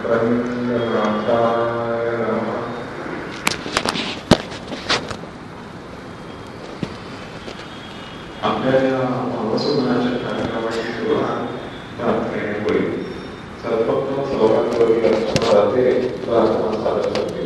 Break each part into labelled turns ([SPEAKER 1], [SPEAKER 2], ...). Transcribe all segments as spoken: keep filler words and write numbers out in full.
[SPEAKER 1] रंगनाथाय नमः। आपल्या या भावसुमनाच्या कार्यक्रमाची सुरुवात प्रार्थनेने होईल. सर्वप्रथम सर्वांवरील लक्ष्मणाचे प्रार्थना सादर करतील.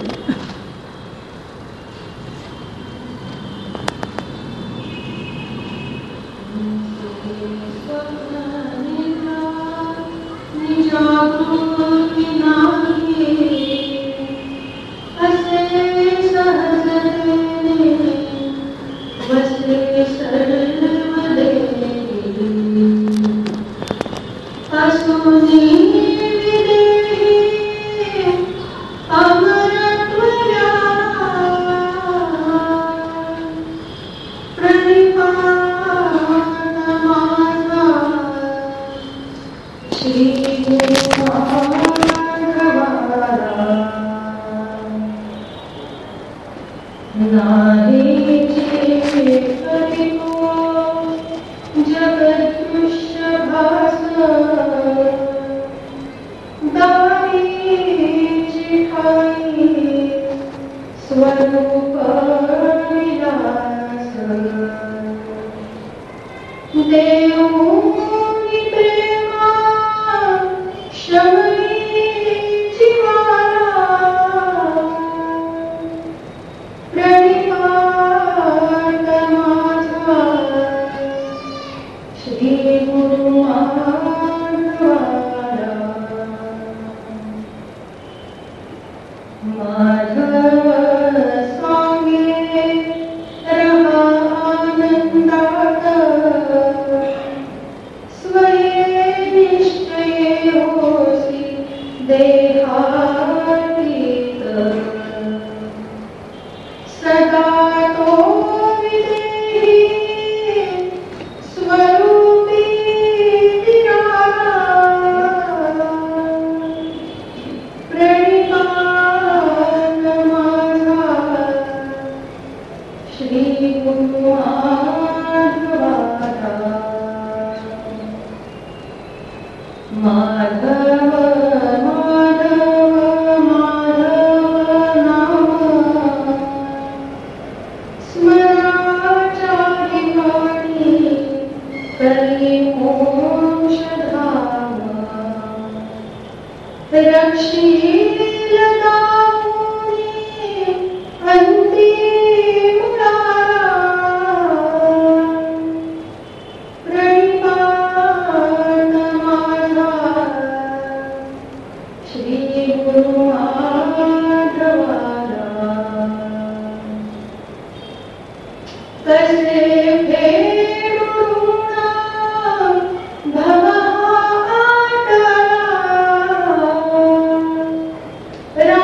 [SPEAKER 2] But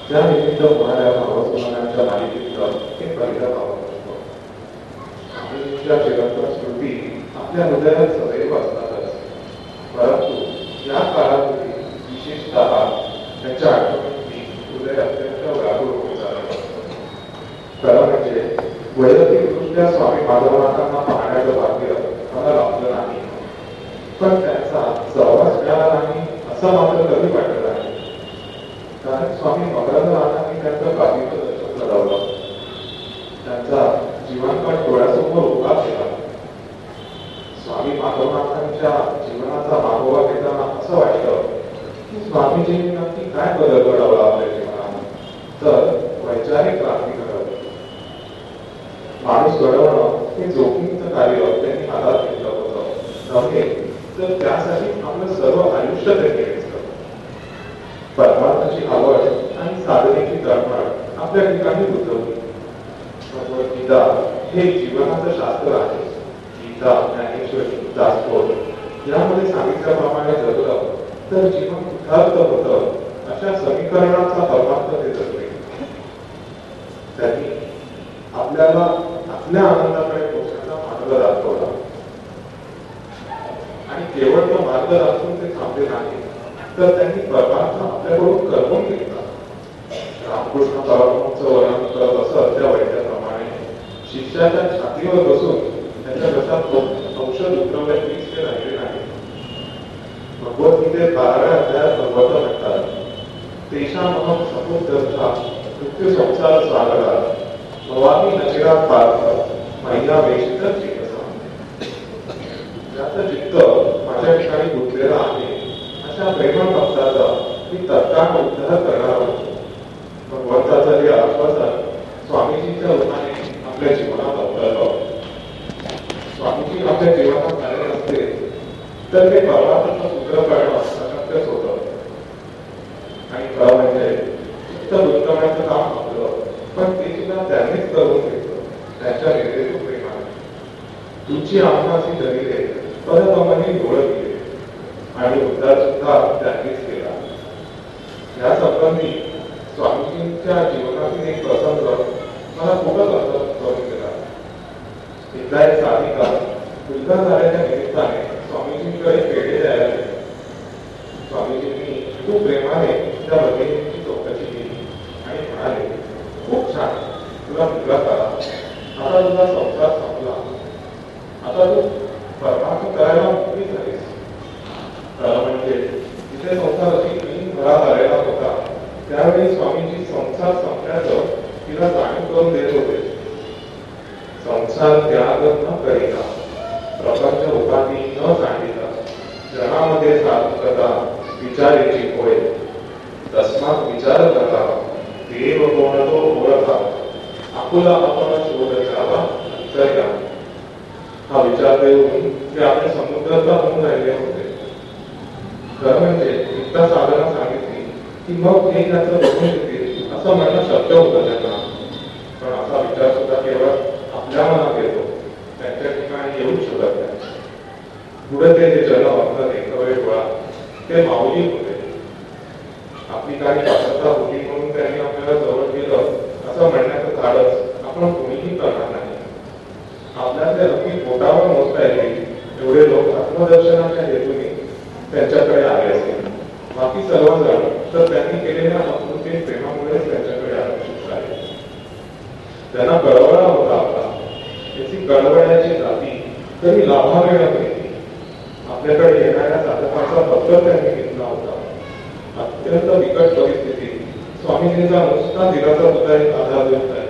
[SPEAKER 1] त्या निमित्त होणाऱ्या भावस्मरणांच्या मालिकेतलं हे पहिलं भावक असतं. स्वामींच्या चिरंतन स्मृती आपल्या हृदयात सदैव असतातच, परंतु या काळामध्ये विशेषतः त्यांच्या आठवणींनी हृदय अत्यंत व्याकुळ होऊन जात असतं. खरं म्हणजे वैयक्तिकदृष्ट्या स्वामी माधवनाथांना पाहण्याचं भाग्य मला लाभलं नाही, पण त्यांचा सहवास मिळाला नाही असं मात्र कधी वाटत नाही. कारण स्वामी मकरंदनाथांनी त्यांचं बाकीचं दर्शन घडवलं, त्यांचा जीवनकाळ डोळ्यासमोर उभा केला. स्वामी माधवनाथांच्या जीवनाचा मागोवा घेताना असं वाटतं की स्वामीजींनी नक्की काय बदल घडवला आपल्या जीवनात. तर वैचारिक क्रांती घडवली. माणूस घडवणं हे जोखमीचं कार्य त्यांनी हातात घेतलं होतं नव्हे, तर त्यासाठी आपलं सर्व आयुष्य त्यांनी घेतलं. परमार्थाची आवड आणि साधनेची तळमळ आपल्या ठिकाणी उतरवली. भगवद्गीता हे जीवनाचं शास्त्र आहे. गीता, ज्ञानेश्वरी, दासबोध यामध्ये सांगितल्याप्रमाणे जगलं तर जीवन यथार्थ होतं, अशा समीकरणाचा परमार्थ ते जगले. त्यांनी आपल्याला आपल्या आनंदाकडे पोहोचण्याचा मार्ग दाखवला आणि केवळ तो मार्ग दाखवून ते थांबले नाही, तर त्यांनी परमार्थ आपल्याकडून करवून घेतला. रामकृष्ण परमहंसाचं वर्णन करत असत त्या वैद्याप्रमाणे शिष्याच्या छातीवर बसून त्यांच्या घशात औषध उतरवण्याचीच ते राहिले नाही. भगवद्गीतेत बाराव्या अध्यायात भगवंत म्हणतात, तेषामहं समुद्धर्षा मृत्यू संसार सागरा भवामी नचिरात पार्थ मय्या वेशितच चिकित्सा. ज्याचं चित्त माझ्या ठिकाणी गुंतलेलं आहे अशा प्रेमळ भक्ताचा मी तत्काळ उद्धार करणार होतो. भगवंताचं हे आश्वासन स्वामीजींच्या रूपाने आपल्या जीवनात अवतरलं. स्वामीजी आपल्या जीवनात आले नसते तर ते परमार्थाचं सूत्र कळणं अशक्यच होतं. आणि खरं म्हणजे चित्त गुंतवण्याचं काम आपलं, पण ते सुद्धा त्यांनीच करून घेतलं, त्यांच्या निर्देश प्रेमाने. तुमची आत्माची दरिले परत आम्हाला डोळं दिले आणि उद्धार सुद्धा त्यांनीच केला. या संबंधी स्वामीजींच्या जीवनातील एक प्रसंग मला खूपच असं करून गेला. एकदा एक साधिका मुलगा झाल्याच्या निमित्ताने स्वामीजींकडे पेढे द्यायला गेले. स्वामीजींनी खूप प्रेमाने त्या भगिनीची चौकशी केली आणि म्हणाले, खूप छान, तुला मुलगा झाला, आता तुझा संसार संपला, आता तू परमार्थ करायला मोकळी झालीस. म्हणजे जिथे संसार अशी तीन घरात आलेला होता त्यावेळी स्वामीजी संसार संपल्याचं तिला जाणीव करून देत होते. संसार त्याग न करिता, प्रपंच उपाधी न सांडिता, जनामध्ये साधकता विचारेची होय, तस्मात विचार करता देव कोण तो ओळखा, आपुला आपण शोध जावा अंतर्या. हा विचार देऊन ते आपल्या समुद्रात होऊन राहिले होते. खरं म्हणजे इतका साधना सांगितली की मग हे त्याचं बघून येतील असं म्हणणं शक्य होतं त्यांना. पण असा विचार सुद्धा केवळ आपल्या मनात येतो, त्यांच्या ठिकाणी येऊ शकत नाही. पुढे ते जे जन अर्थ देखवे गोळा ते माऊली होते. आपली काही पात्रता होती म्हणून त्यांनी आपल्याला जवळ केलं असं म्हणण्याचं धाडस आपण कोणीही करणार नाही. आपल्यातले अगदी पोटावर मोजता येईल एवढे लोक आत्मदर्शनाच्या हेतूने त्यांच्याकडे आले असेल. बाकी सर्वजण तर त्यांनी केलेल्या आकृती प्रेमामुळेच त्यांच्याकडे आकर्षित झाले. त्यांना कळवळा होता आपला, त्याची कळवळ्याची जाती तरी लाभावेळ प्रीती. आपल्याकडे येणाऱ्या साधकाचा पत्र त्यांनी घेतला होता. अत्यंत बिकट परिस्थितीत स्वामीजींचा नुसता दिलासा सुद्धा एक आधार देऊन जायचा.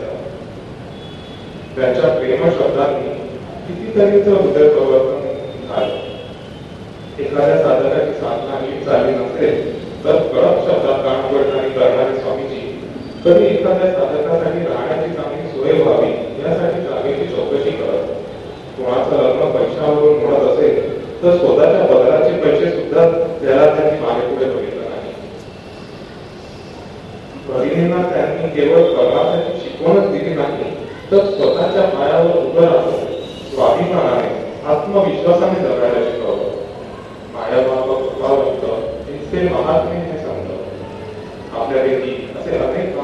[SPEAKER 1] त्यांच्या प्रेम शब्दांनी कितीतरीच हृदय परिवर्तन झालं. एखाद्या साधकाची साधना नीट झाली नसेल तर कडक शब्दात कान उघडणारी करणारे स्वामीजी कधी एखाद्या साधकासाठी राहण्याची चांगली सोय व्हावी यासाठी जागेची चौकशी करत. कोणाचं लग्न पैशावरून म्हणत असेल तर स्वतःच्या बदलाचे पैसे सुद्धा त्याला त्यांनी मागे पुढे बघितलं नाही. भगिनींना त्यांनी केवळ परमार्थाची शिकवणच दिली नाही तर स्वतःच्या पायावर उभं राहून स्वाभिमानाने आत्मविश्वासाने जगायला शिकवलं. मायाबाबा कृपावंत इतके महात्मे हे समजलं. आपल्यापैकी असे अनेक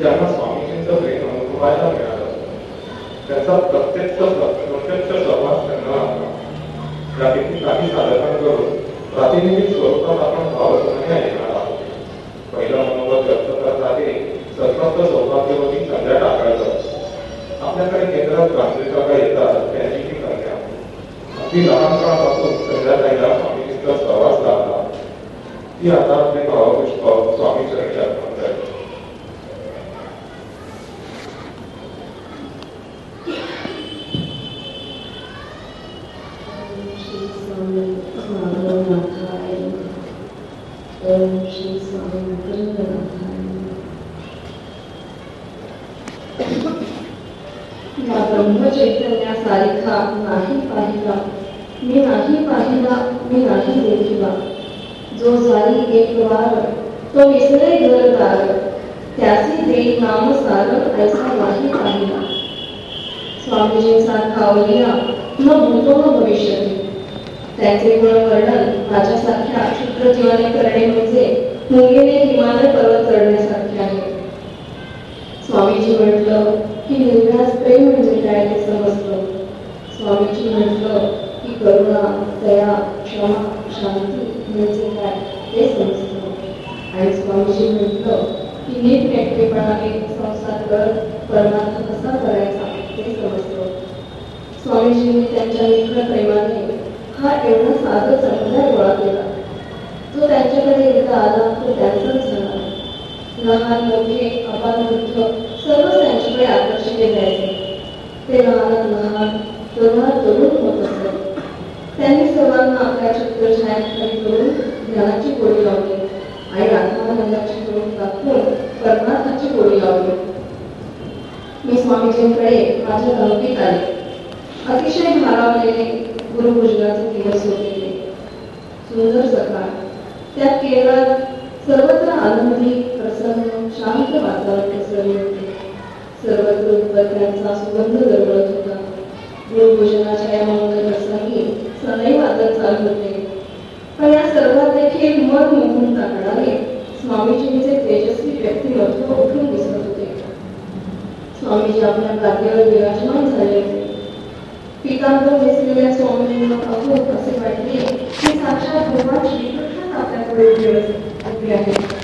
[SPEAKER 1] ज्यांना स्वामीजींचं प्रेम अनुभवायला मिळालं त्याचा प्रत्यक्ष प्रत्यक्ष सहवास त्यांना लागला. त्यापैकी काही साधकांकडून प्रातिनिधिक स्वरूपात आपण भावसमन्य ऐकणार आहोत. पहिला मनोगत व्यक्त करत आहे सर्वत्र सौभाग्यवती संध्या टाकायचं. आपल्याकडे केंद्रात ट्रान्सलेटर का येतात त्यांची ही कन्या अगदी लहानपणापासून संध्याताईला स्वामीजींचा सहवास लागला. ती आता आपले भावपुष्प स्वामी चरणी अर्पण करते.
[SPEAKER 2] ब्रह्मचैतन्यासारखा नाही पाहिला मी नाही पाहिला मी नाही देखिला. जो जाई एक वार तो विसरे घरदार त्यासी देई नाम सार ऐसा नाही पाहिला. स्वामीजींसारखा अवलिया न भूतो न भविष्यती. त्याचे गुणवर्णन माझ्यासारख्या क्षुद्र जीवाने करणे म्हणजे मुंगीने हिमालय पर्वत चढण्यासारखे आहे. स्वामीजी म्हटलं की निर्व्याज प्रेम म्हणजे काय ते समजलं. स्वामीजी म्हटलं की करुणा दया क्षमा शांती म्हणजे काय ते समजलं. आणि स्वामीजी म्हटलं की नीटनेटकेपणाने संसार करत परमार्थ कसा करायचा ते समजलं. स्वामीजींनी त्यांच्या निखळ प्रेमाने हा एवढा साधं समुदाय गोळा केला. जो त्यांच्याकडे एकदा आला तो त्यांचाच झाला. लहान मोठे अपार वृद्ध सर्वच त्यांच्याकडे आकर्षित जायचे. ते लहानात लहान तरुणात तरुण होत असत. त्यांनी सर्वांना आपल्या छत्रछायाखाली करून ज्ञानाची गोडी लावली आणि आत्मानंदाची गोडी दाखवून परमार्थाची गोडी लावली. मी स्वामीजींकडे माझ्या गमतीत आले. अतिशय भारावलेले गुरुपूजनाचे दिवस होते. सुंदर सकाळ. त्या केरळात सर्वत्र आनंदी प्रसन्न शांत वातावरण पसरले होते. सर्वत्र उदबत्त्यांचा सुगंध दरवळत होता. गुरुपूजनाच्या या मंगल प्रसंगी सनई वादळ चालू होते. पण या सर्वात देखील मन मोहून टाकणारे स्वामीजींचे तेजस्वी व्यक्तिमत्व उठून दिसत होते. स्वामीजी आपल्या गादीवर विराजमान झाले होते. पितांबर दिसलेल्या स्वामीजींना पाहून असे वाटले की साक्षात भगवान श्रीकृष्ण आपल्याकडे उभे आहेत.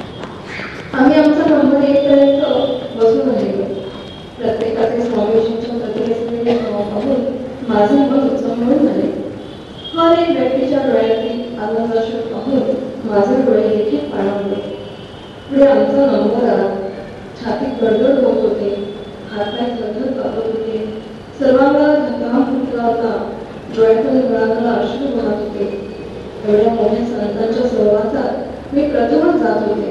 [SPEAKER 2] आम्ही आमचा नंबर येईपर्यंत बसून राहिलो. प्रत्येकाचे स्वामीजींच्या प्रतिमेसलेले भाव पाहून माझे मन उत्सवून झाले. हर एक व्यक्तीच्या डोळ्यातील आनंदाश्रू पाहून माझे डोळे देखील पाणावले. पुढे आमचा नंबर आला. छातीत गडबड होत होते. हातपाय थरथर कापत होते. सर्वांना घाम फुटला होता. डोळ्यातून गळागळा अश्रू वाहत होते. एवढ्या मोठ्या संतांच्या सहवासात मी प्रथमच जात होते.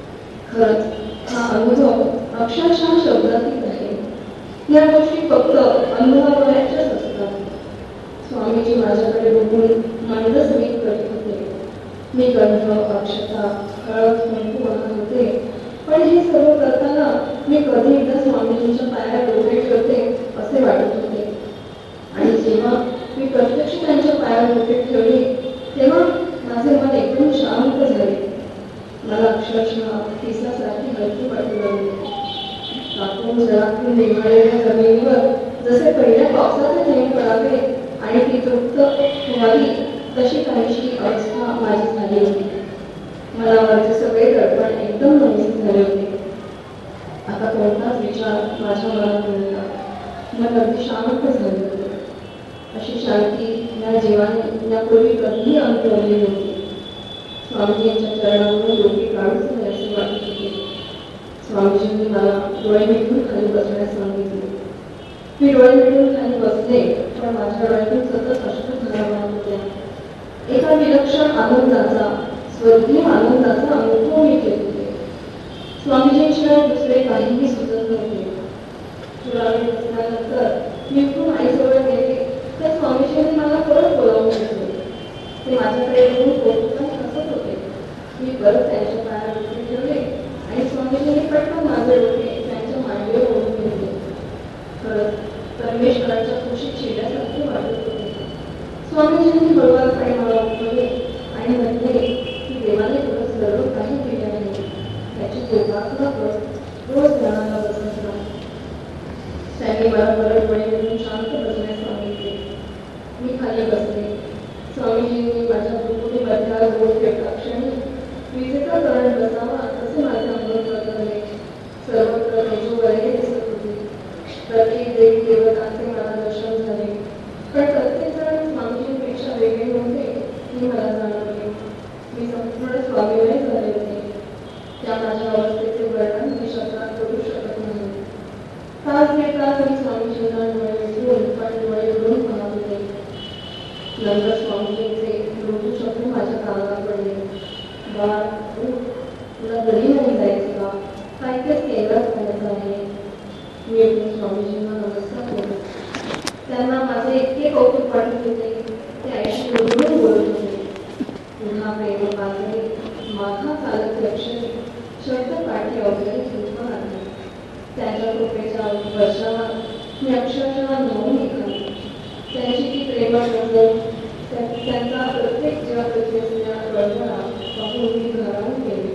[SPEAKER 2] खरंच हा अनुभव अक्षरशः शब्दातीत आहे. या गोष्टी फक्त अनुभवायच्याच असतात. स्वामीजी माझ्याकडे बघून मंदच मीठ करत होते. मी कंठ अक्षता हळद कुंकू वाहत होते. पण हे सर्व करताना मी कधी एकदा स्वामीजींच्या पायात डोके ठेवते असे वाटत होते. आणि जेव्हा मी प्रत्यक्ष त्यांच्या पायावर डोके ठेवले तेव्हा माझे मन एकदम शांत झाले. मला अक्षरशः पिसासारखी हलकी वाटू लागली. कापून जरातून निघालेल्या जमिनीवर जसे पहिल्या पावसाचे थेंब पडावे आणि ती तृप्त व्हावी तशी काहीशी अवस्था माझी झाली होती. मला माझे सगळे दडपण एकदम नवीन झाले होते. आता कोणताच विचार माझ्या मनात नव्हता. मन अगदी शांत झाले होते. अशी शांती या जीवाने यापूर्वी कधीही अनुभवली नव्हती. स्वामीजींच्या चरणावरून डोके काढूच नये असे वाटत होते. स्वामीजींनी मला डोळे मिटून खाली बसण्यास सांगितले. मी डोळे मिटून खाली बसले पण माझ्या डोळ्यातून सतत अश्रूधारा वाहत होत्या. एका विलक्षण आनंदाचा स्वर्गीय आनंदाचा अनुभव मी घेत होते. स्वामीजींशिवाय दुसरे काहीही सुचत नव्हते. थोडा वेळ बसल्यानंतर मी उठून आईजवळ गेले तर स्वामीजींनी मला परत बोलावून घेतले. ते माझ्याकडे बघून कौतुकाने हसत होते. मी परत त्यांच्या पायावर डोके ठेवले आणि स्वामीजींनी पटकन माझे डोके त्यांच्या मांडीवर ओढून घेतले. खरंच परमेश्वराच्या खुशीत शिरल्यासारखे वाटत होते. स्वामीजींनी हळूवारपणे मला उठवले आणि म्हटले की देवाने तुला सर्व काही केले आहे. त्याची कृपा तुला रोज तुला घरी नाही जायचं का? काय तेच केलंच करायचं आहे. मी एकूण स्वामीजींना नमस्कार केला. त्यांना माझे इतके कौतुक वाटत होते ते आईशी बरोबर बोलत होते. पुन्हा प्रेम बांधले माझा चालत अक्षरे शब्द पाठी वगैरे सुचवा लागले. त्यांच्या कृपेच्या वर्षावर मी अक्षरशः नवून निघाले. त्यांची ती प्रेमळ नजर, त्यांचा प्रत्येक जीवाप्रती असलेला कळवळा पाहून मी घरावून गेले.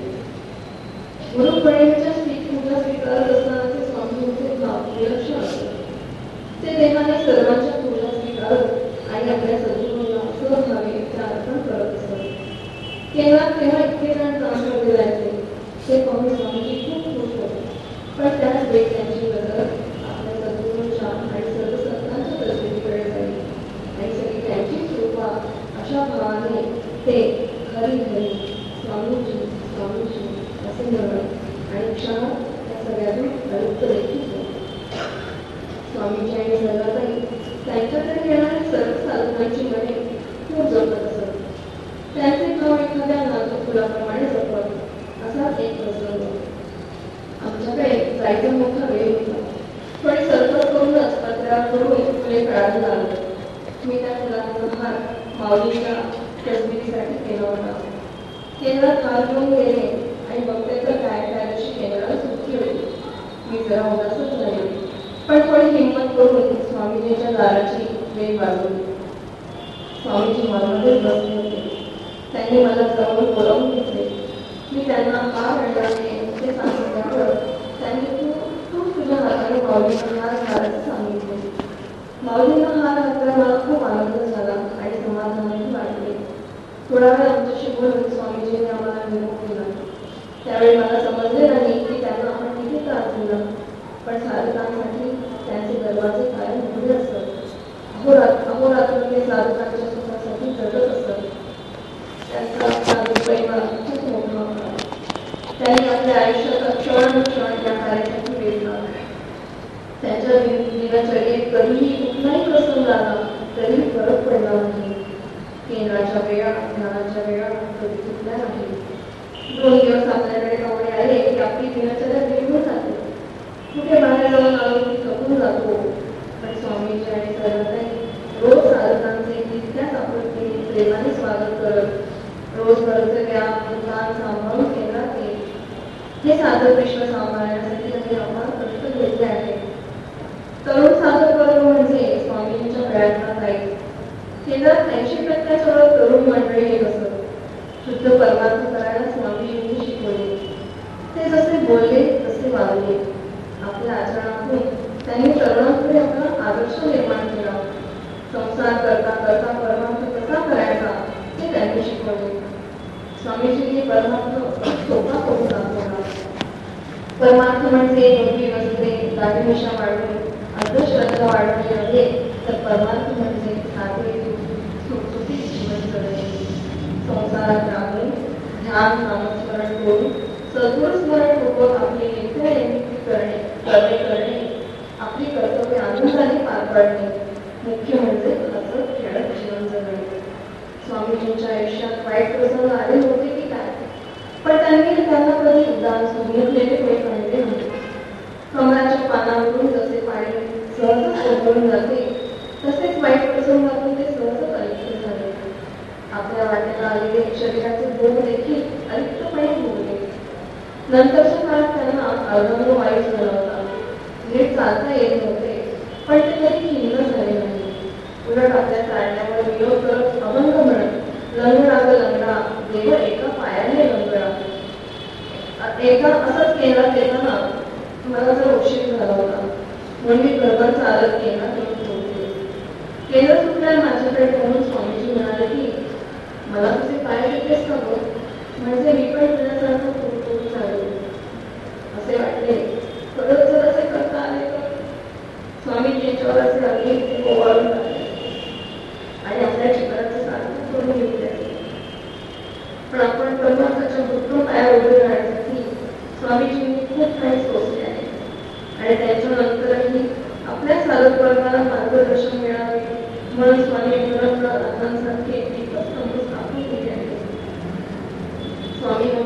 [SPEAKER 2] गुरुपणेच्या पूजा स्वीकारत असतानाचे स्वामींचे भाव विलक्षण असतात. ते देहाने सर्वांच्या पूजा स्वीकारत आणि आपल्या सद्गुरूंना सहभागी त्या अर्पण करत असत. केवळ तेव्हा इतके जण दान जायचे ते पाहून स्वामीजी खूप खुश होते. पण त्याच वेळी त्यांची नजर आपल्या सद्गुरूंच्या आणि सर्व संतांच्या प्रसिद्धीकडे जाईल आणि सगळी त्यांची कृपा अशा भावाने ते हरी हरी स्वामीजी स्वामीजी असे म्हणत आणि क्षणात त्या सगळ्यातून अलिप्त देखील झाले. स्वामीजी आणि सर्वताई त्यांच्याकडे येणारी सर्व साधनांची मने खूप जपत असत. त्यांचे भाव एखाद्या नाजूक फुलाप्रमाणे जपत असाच एक प्रसंग. आमच्याकडे जायचा मोठा वेळ होता. थोडी सरपट करूनच पत्राकडून फुले काढायला लागले. मी त्या फुलांचा हार माऊलीच्या तसबिरीसाठी केला होता. केंद्रात हार घेऊन गेले आणि बघते तर काय त्यादिवशी केंद्राला सुट्टी होती. मी जरा उदासच झाले, पण थोडी हिंमत करून स्वामीजींच्या दाराची वेळ वाजवली. स्वामीजी मनामध्येच बसले होते. त्यांनी मला जवळ बोलावून घेतले. मी त्यांना हार आणल्याने ते सांगितल्यावर त्यांनी तू तू तुझ्या हाताने माऊलींना हार घालायचं सांगितले. माऊलींना हार घातल्यावर मला खूप आनंद झाला आणि समाधानही वाटले. थोडा वेळ आमच्याशी बोलून स्वामीजींनी आम्हाला निरोप दिला. त्यावेळी मला समजले नाही की त्यांना आपण किती त्रास दिला, पण साधकांसाठी त्यांचे दरवाजे कायम उघडे असतात. अहोरात्र अहोरात्र ते साधकांच्या सुखासाठी जगत असतात. त्यांचा साधक परिवार खूप मोठा होता. त्यांनी आपल्या आयुष्याचा क्षण क्षण त्या कार्यासाठी वेधला. त्यांच्या दिनचर्येत कधीही कुठलाही प्रसंग आला तरी फरक पडला नाही. केंद्राच्या वेळा ध्यानाच्या वेळा कधी चुकल्या नाही. दोन दिवस आपल्याकडे कवडे आले की आपली दिनचर्या बिघडून जाते. कुठे बाहेर जाऊन आलो की थकून जातो. पण स्वामीजी आणि सर्वताई रोज साधकांचे तितक्याच आपुलकीने प्रेमाने स्वागत करत रोज घरचे व्याप दुकान सांभाळून केंद्रात येईल. हे साधक विश्व सांभाळण्यासाठी त्यांनी आम्हाला कष्ट घेतले आहे. तरुण साधक वर्ग म्हणजे स्वामींच्या प्रयत्नात आहे. केंद्रात ऐंशी टक्क्याच्या तरुण मंडळी हे असत. शुद्ध परमार्थ करायला स्वामीजींनी शिकवले. ते जसे बोलले तसे वागले. आपल्या आचरणातून त्यांनी तरुणांकडे आपला आदर्श निर्माण केला. संसार करता करता परमार्थ कसा करायचा ते त्यांनी शिकवले. स्वामीजींनी परमार्थ सोपा करून दाखवला. परमार्थ म्हणजे मोठी वस्त्रे दाढी-मिशा वाढवणे अंधश्रद्धा वाढवणे नव्हे, तर परमार्थ म्हणजे साधे सुटसुटीत जीवन जगणे. संसारात राहून ध्यान नामस्मरण करून सद्गुरुस्मरणपूर्वक आपली नित्य निमित्त करणे कर्मे करणे आपली कर्तव्य आनंदाने पार पाडणे मुख्य म्हणजे हसत खेळत जीवन जगणे. स्वामीजींच्या आयुष्यात वाईट प्रसंग आले होते की काय, पण त्यांनी त्यांना कधी उदास सुनियलेले वेळ काढले नव्हते. कमळाच्या पानावरून जसे पाणी सहजच ओघळून जाते तसेच वाईट प्रसंगातून ते सहजच अलिप्त झाले. आपल्या वाटेला आलेले शरीराचे भोग देखील अलिप्तपणे भोगले. नंतरच्या काळात त्यांना अर्धांग वायू झाला होता. नीट चालता येत नव्हते, पण ते कधी खिन्न झाले नाही. उलट आपल्या चालण्यावर विरोध करत अभंग म्हणत लंगडा ग लंगडा देव एका पायाने लंगडा. एका असंच केंद्रात येताना मला जर उशीर झाला होता म्हणून मी घरभर चालत केंद्रात येऊन पोहोचले. केंद्र सुटल्यावर माझ्याकडे पाहून स्वामीजी म्हणाले की मला तुझे पाय घेतलेस का बघ, म्हणजे मी पण तुझ्यासारखं कुरकुरी चालू. असे वाटले परत जर असे करता आले तर. स्वामीजींच्यावर असे अगदी ओवाळून लागले आणि आपल्या जीवनाचे सार्थक करून घेतले. पण आपण परमार्थाच्या भूतून पाया उभे राहण्यासाठी स्वामीजींनी खूप काही सोसले आहे आणि त्याच्यानंतरही आपल्या साधक वर्गाला मार्गदर्शन मिळावे म्हणून स्वामी मकरंद नाथांसारखे दीपस्तंभ स्थापन केले आहेत. स्वामी मकरंद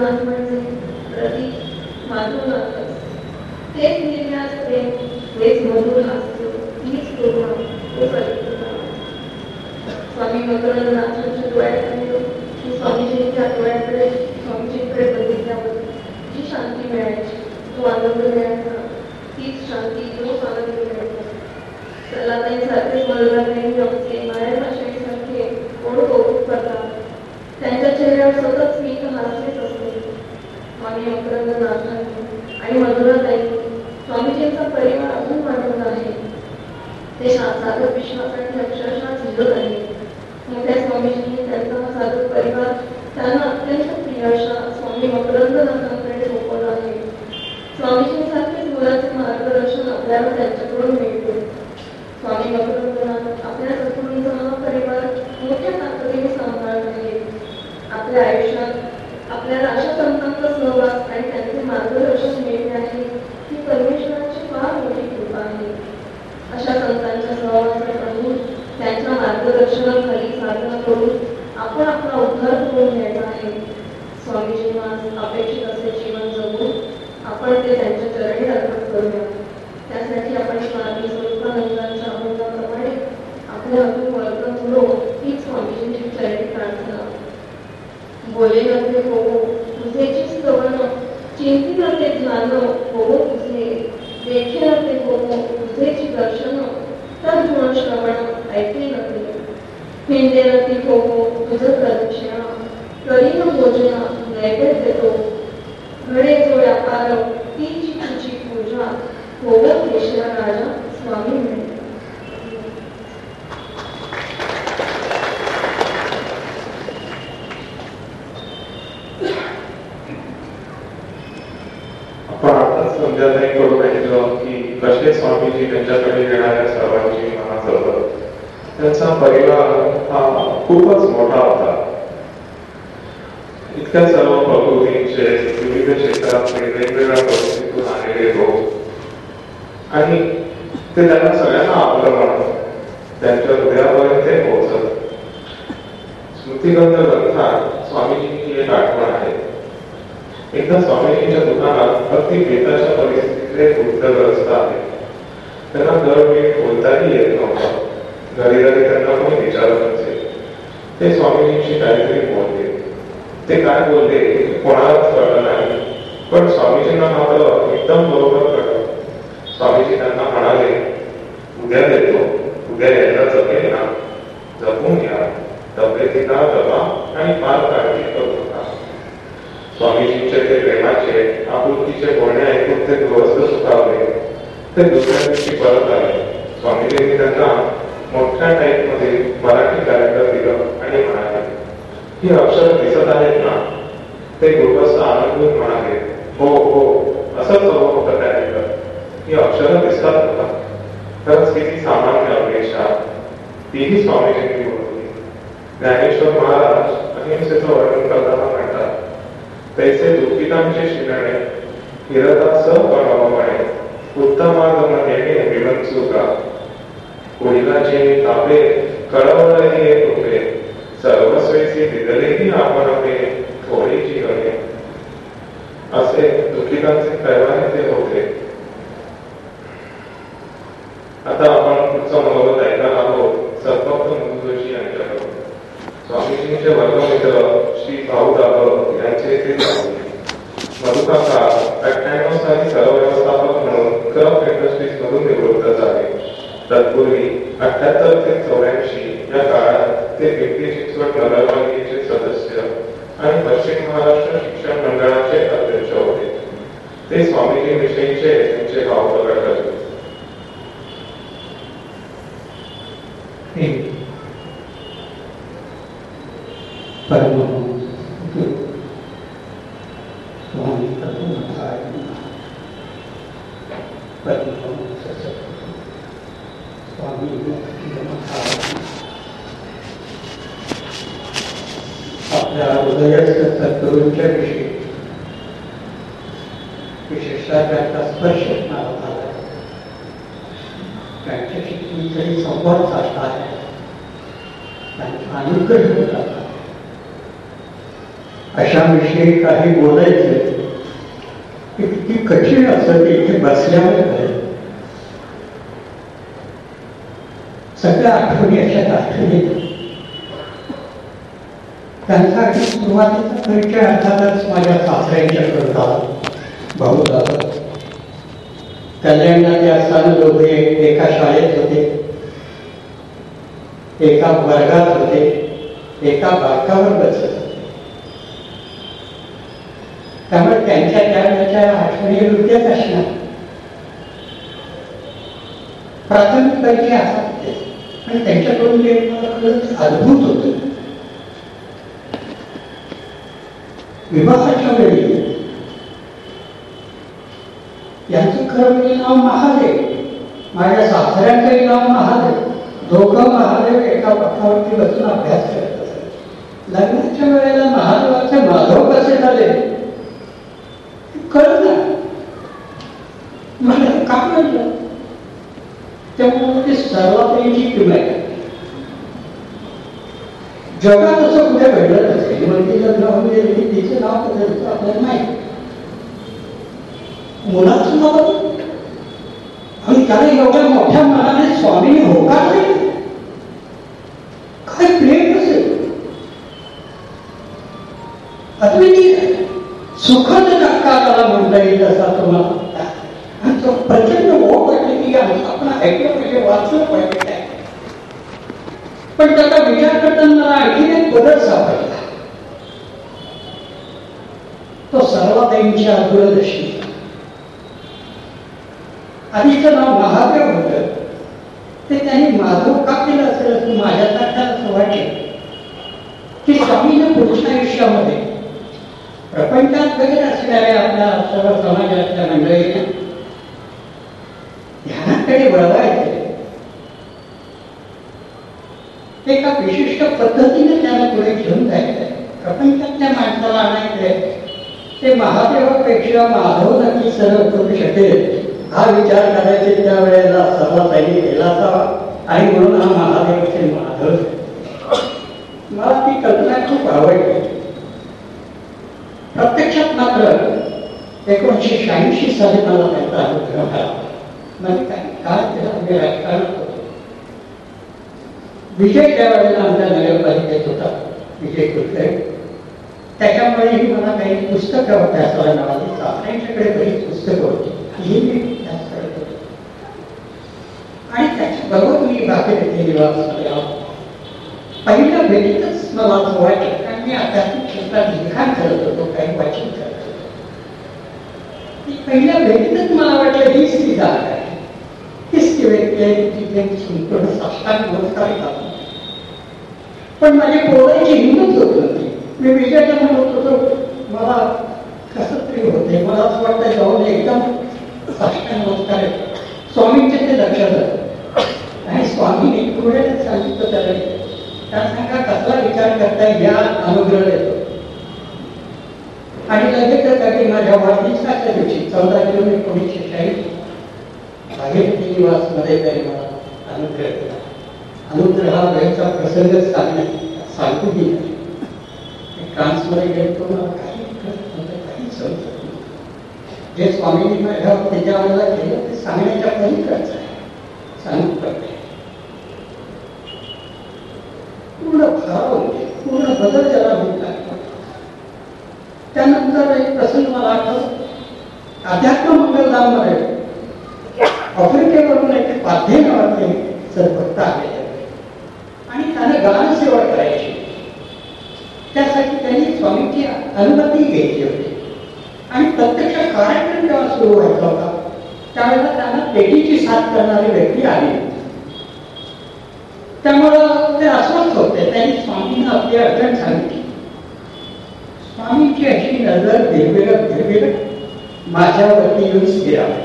[SPEAKER 2] मधुरनाथ म्हणजे प्रतीक माधुरनाथच. तेच निर्व्याज प्रेम, तेच मधुर हास्य, हीच करुणा, तो परिपूर्ण. स्वामी मकरंदनाथांच्या डोळ्यात पाहिलं की स्वामीजींच्या डोळ्याकडे स्वामीजींकडे बघितल्यावर जी शांती मिळायची, तो आनंद मिळायचा, तीच शांती, तोच आनंद मिळायचा. सल्लाताईंसारखेच मधुराताईंनी आमचे नारायण आश्रमीसारखे गोड कौतुक करतात. त्यांच्या चेहऱ्यावर सतत स्मित हास्यच असते. स्वामी मकरंदनाथांनी आणि मधुराताईंनी स्वामीजींचा परिवार अजून वाढवला आहे. ते साधक विश्वासाने अक्षरशः झिजत आहे. मोठ्या स्वामीजींनी त्यांचा हा साधक परिवार त्यांना अत्यंत प्रिय अशा स्वामी मकरंदनाथांकडे सोपवला आहे. स्वामीजींसारखेच मुलाचे मार्गदर्शन आपल्याला त्यांच्याकडून मिळते. स्वामी मकरंदनाथ आपल्या सद्गुरूंचा हा परिवार मोठ्या ताकदीने सांभाळत आहे. आपल्या आयुष्यात आपल्याला अशा संतांचा सहवास आणि त्यांचे मार्गदर्शन मिळते आहे ही परमेश्वराची फार मोठी कृपा आहे. अशा संतांच्या सहवासात राहून त्यांच्या मार्गदर्शनाखाली साधना करून आपण आपला उद्धार करून घ्यायचा आहे. स्वामीजींना अपेक्षित असे जीवन जगून आपण ते त्यांच्या चरणी अर्पण करूया. त्यासाठी आपण स्वामी स्वरूपानंदांच्या अभंगाप्रमाणे आपल्या हातून वर्तन करू हीच स्वामीजींची चरणी प्रार्थना. बोले नव्हे हो तुझेची स्तवन, चिंती नव्हे ध्यान हो तुझे, देखे नव्हे हो तुझेची दर्शन, तर गुण श्रवण ऐके नव्हे, हिंदे नव्हे हो तुझं प्रदक्षिणा, करी न भोजना नैवेद्य तो, घडे जो व्यापार तीची तुझी पूजा, हो केशव राजा स्वामी मिळे.
[SPEAKER 1] आपण आताच संध्याताई करून ऐकलं की कसे स्वामीजी त्यांच्याकडे येणाऱ्या सर्वांची मना जपत. त्यांचा परिवार हा खूपच मोठा होता. इतक्या सर्व प्रकृतींचे विविध क्षेत्रातले वेगवेगळ्या परिस्थितीतून आलेले लोक आणि ते त्यांना सगळ्यांना आपलं म्हणत त्यांच्या हृदयापर्यंत ते पोहोचत. स्मृतिग्रंथ ग्रंथात स्वामीजींची एक आठवण आहे. एकदा स्वामीजींच्या दुकानात अगदी बेताच्या परिस्थितीतले वृद्धग्रस्त आहे. त्यांना दरवेळी बोलताही येत नव्हतं. घरी घरी त्यांना कोणी विचारत नसे. ते स्वामीजींशी काहीतरी बोलले. ते काय बोलले कोणालाच कळलं नाही, पण स्वामीजींना मात्र एकदम बरोबर कळलं. स्वामीजी त्यांना म्हणाले, उद्या देतो, उद्या यायला जपेल ना, जपून घ्या, तब्येतीला दबा आणि फार काळजी करू नका. स्वामीजींचे ते प्रेमाचे आपुलकीचे बोलणे ऐकून ते गृहस्थ सुखावले. ते दुसऱ्या दिवशी परत आले. स्वामीजींनी त्यांना मोठ्या टाईप मध्ये मराठी कॅलेंडर दिलं आणि म्हणाले, ही अक्षर दिसत आहेत ना? ते गृहस्थ आनंदून म्हणाले, हो हो असंच हवं होतं कॅलेंडर. ही अक्षरं दिसतात का? खरंच किती सामान्य अपेक्षा. तीही स्वामीजींनी बोलली. ज्ञानेश्वर महाराज अहिंसेचं वर्णन करताना म्हणतात, तैसे दुःखितांचे शिरणे हिरता सहपणे उत्तमागम नेणे विवंचुका, पुढिलाचे तापे कळवळही एक होते, सर्वस्वेची दिदलेही आपण आपले थोडी जीवने. असे दुःखितांचे कैवाने ते होते. आता आपण पुढचं मनोगत ऐकणार आहोत सद्भक्त मधु जोशी यांच्याकडून. स्वामीजींचे वर्गमित्र श्री भाऊ दाभो यांचे ते मधुकाका अठ्ठ्याण्णव साली सर्वव्यवस्थापक म्हणून क्रफ इंडस्ट्रीज मधून निवृत्त झाले. तत्पूर्वी अठ्याहत्तर ते चौऱ्याऐंशी या काळात ते पिंपरी चिंचवड नगरपालिकेचे सदस्य आणि पश्चिम महाराष्ट्र शिक्षण मंडळाचे अध्यक्ष होते. ते स्वामीजींविषयीचे त्यांचे भाव प्रकट करते.
[SPEAKER 3] आपल्या हृदयाच्या सद्गुरूंच्या विषयी विशेषतः त्यांचा स्पर्श झाला, त्यांच्याशी तुमचाही संवाद साधला आहे, त्यांचा अनुग्रह होत आहे. अशाविषयी काही बोलायचे किती कठीण असं ते इथे बसल्यावर सगळ्या आठवणी अशाच आठवणी. त्यांचा सुरुवातीचा परिचय अर्थातच माझ्या सासऱ्यांच्याकडे झाला. भाऊ दादा कल्याणाचे असताना दोघे एका शाळेत होते, एका वर्गात होते, एका बाकावर बसत होते. त्यामुळे त्यांच्या त्यावेळेच्या आठवणी हृदयात असणार. प्राथमिक परिचय असा होते आणि त्यांच्याकडून जे अद्भुत होत. विवाहाच्या वेळी यांचं खरं म्हणजे नाव महादेव, माझ्या सासऱ्यांचंही नाव महादेव. दोघं महादेव एका पथावरती बसून अभ्यास करत असत. लग्नाच्या वेळेला महादेवाचे माधव कसे झाले कळत नाही मला का म्हणलं. त्यामुळे ते सर्वांची किंमत जगात असं कुठे घडलं नसेल. म्हणजे लग्न म्हणजे तिचं नाव बदलतं आपल्याला माहिती. मुलाचं नाव आणि त्याला एवढ्या मोठ्या मनाने स्वामीने होकार नाही. काय प्रेम असेल अद्वितीय सुखद धक्का त्याला म्हणता येईल असा तुम्हाला. आणि तो प्रचंड ओढ वाटली की आपण ऐकलं पाहिजे, वाचलं पाहिजे. पण त्याचा विचार करताना मला आणखी एक बदल सापडला. तो सर्वाताईंच्या दूरदर्शी. आधीचं नाव महादेव होतं ते त्यांनी माधव का केलं असेल असं माझ्या तात्याला असं वाटेल की स्वामींना पुढच्या आयुष्यामध्ये प्रपंचात वगैरे असणाऱ्या आपल्या सर्व समाजातल्या मंडळींना ध्यानाकडे वळवायचे. एका विशिष्ट पद्धतीने त्यांना पुढे घेऊन जायचंय. प्रपंचातल्या माणसाला आणायचंय. ते महादेवापेक्षा माधव नक्की सर्व करू शकेल हा विचार करायचे त्या वेळेला सर्वात पहिली केला असावा. आणि म्हणून हा महादेवाचे माधव. मला ती कल्पना खूप आवडली. प्रत्यक्षात मात्र एकोणीसशे शहाऐंशी साली मला त्याचा अनुभव आला. म्हणजे काही काळ त्याला मी राजकारणात होतो. विजय त्या वेळेला आमच्या नगरपालिकेत होता, विजय कुलकर्णी. त्याच्यामुळेही मला काही पुस्तकं अभ्यासाला मिळाली. सासऱ्यांच्याकडे बरीच पुस्तकं होती ही मी अभ्यास करत होतो. आणि त्याच्याबरोबर मी बाकी निवासमध्ये आलो. पहिल्या भेटीतच मला असं वाटलं कारण मी आध्यात्मिक क्षेत्रात लिखाण करत होतो, काही वाचन करत होतो. पहिल्या भेटीतच मला वाटलं हीच ती जागा आहे, हीच ती व्यक्ती आहे तिथे संपूर्ण साष्टांग नमस्कार करतो. पण माझी बोलायची हिंमत होत नव्हती. मी विजयाच्या म्हणत होतो मला कसं तरी होते. मला असं वाटतं जाऊन एकदम साष्टांग नमस्कार येतो. स्वामींचे ते लक्षात आलं आणि स्वामीने पुढे सांगितलं त्याला त्या सांगा कसला विचार करता या अनुग्रह देतो. आणि लगेच काही माझ्या वाढदिवसाच्या दिवशी चौदा जून एकोणीसशे शहाऐंशी बाहेर निवासमध्ये त्यांनी मला अनुग्रह केला. अनुग्रह हा वेळचा प्रसंग सांगण्यात सांगूही नाही. फ्रान्समध्ये गेलो मला काही काही समजत नाही. जे स्वामींनी माझ्या त्याच्या वेळेला केलं ते सांगण्याच्या पलीकडचं आहे. सांगू पडते पूर्ण भाव पूर्ण बदल त्याला होता. त्यानंतर एक प्रसंग मला आठवतो. अध्यात्म मंगलधाममध्ये आफ्रिकेवरून एक पाध्ये नावाचे सरभक्त आले आणि त्यांना गान सेवा करायची. त्यासाठी त्यांनी स्वामींची अनुमती घ्यायची होती. आणि प्रत्यक्ष कार्यक्रम जेव्हा सुरू व्हायचा होता त्यावेळेला त्यांना पेटीची साथ करणारी व्यक्ती आली. त्यामुळं ते अस्वस्थ होते. त्यांनी स्वामींना आपली अडचण सांगितली. स्वामींची अशी नजर भिरभिरत भिरभिरत माझ्यावरती येऊन स्थिरावली.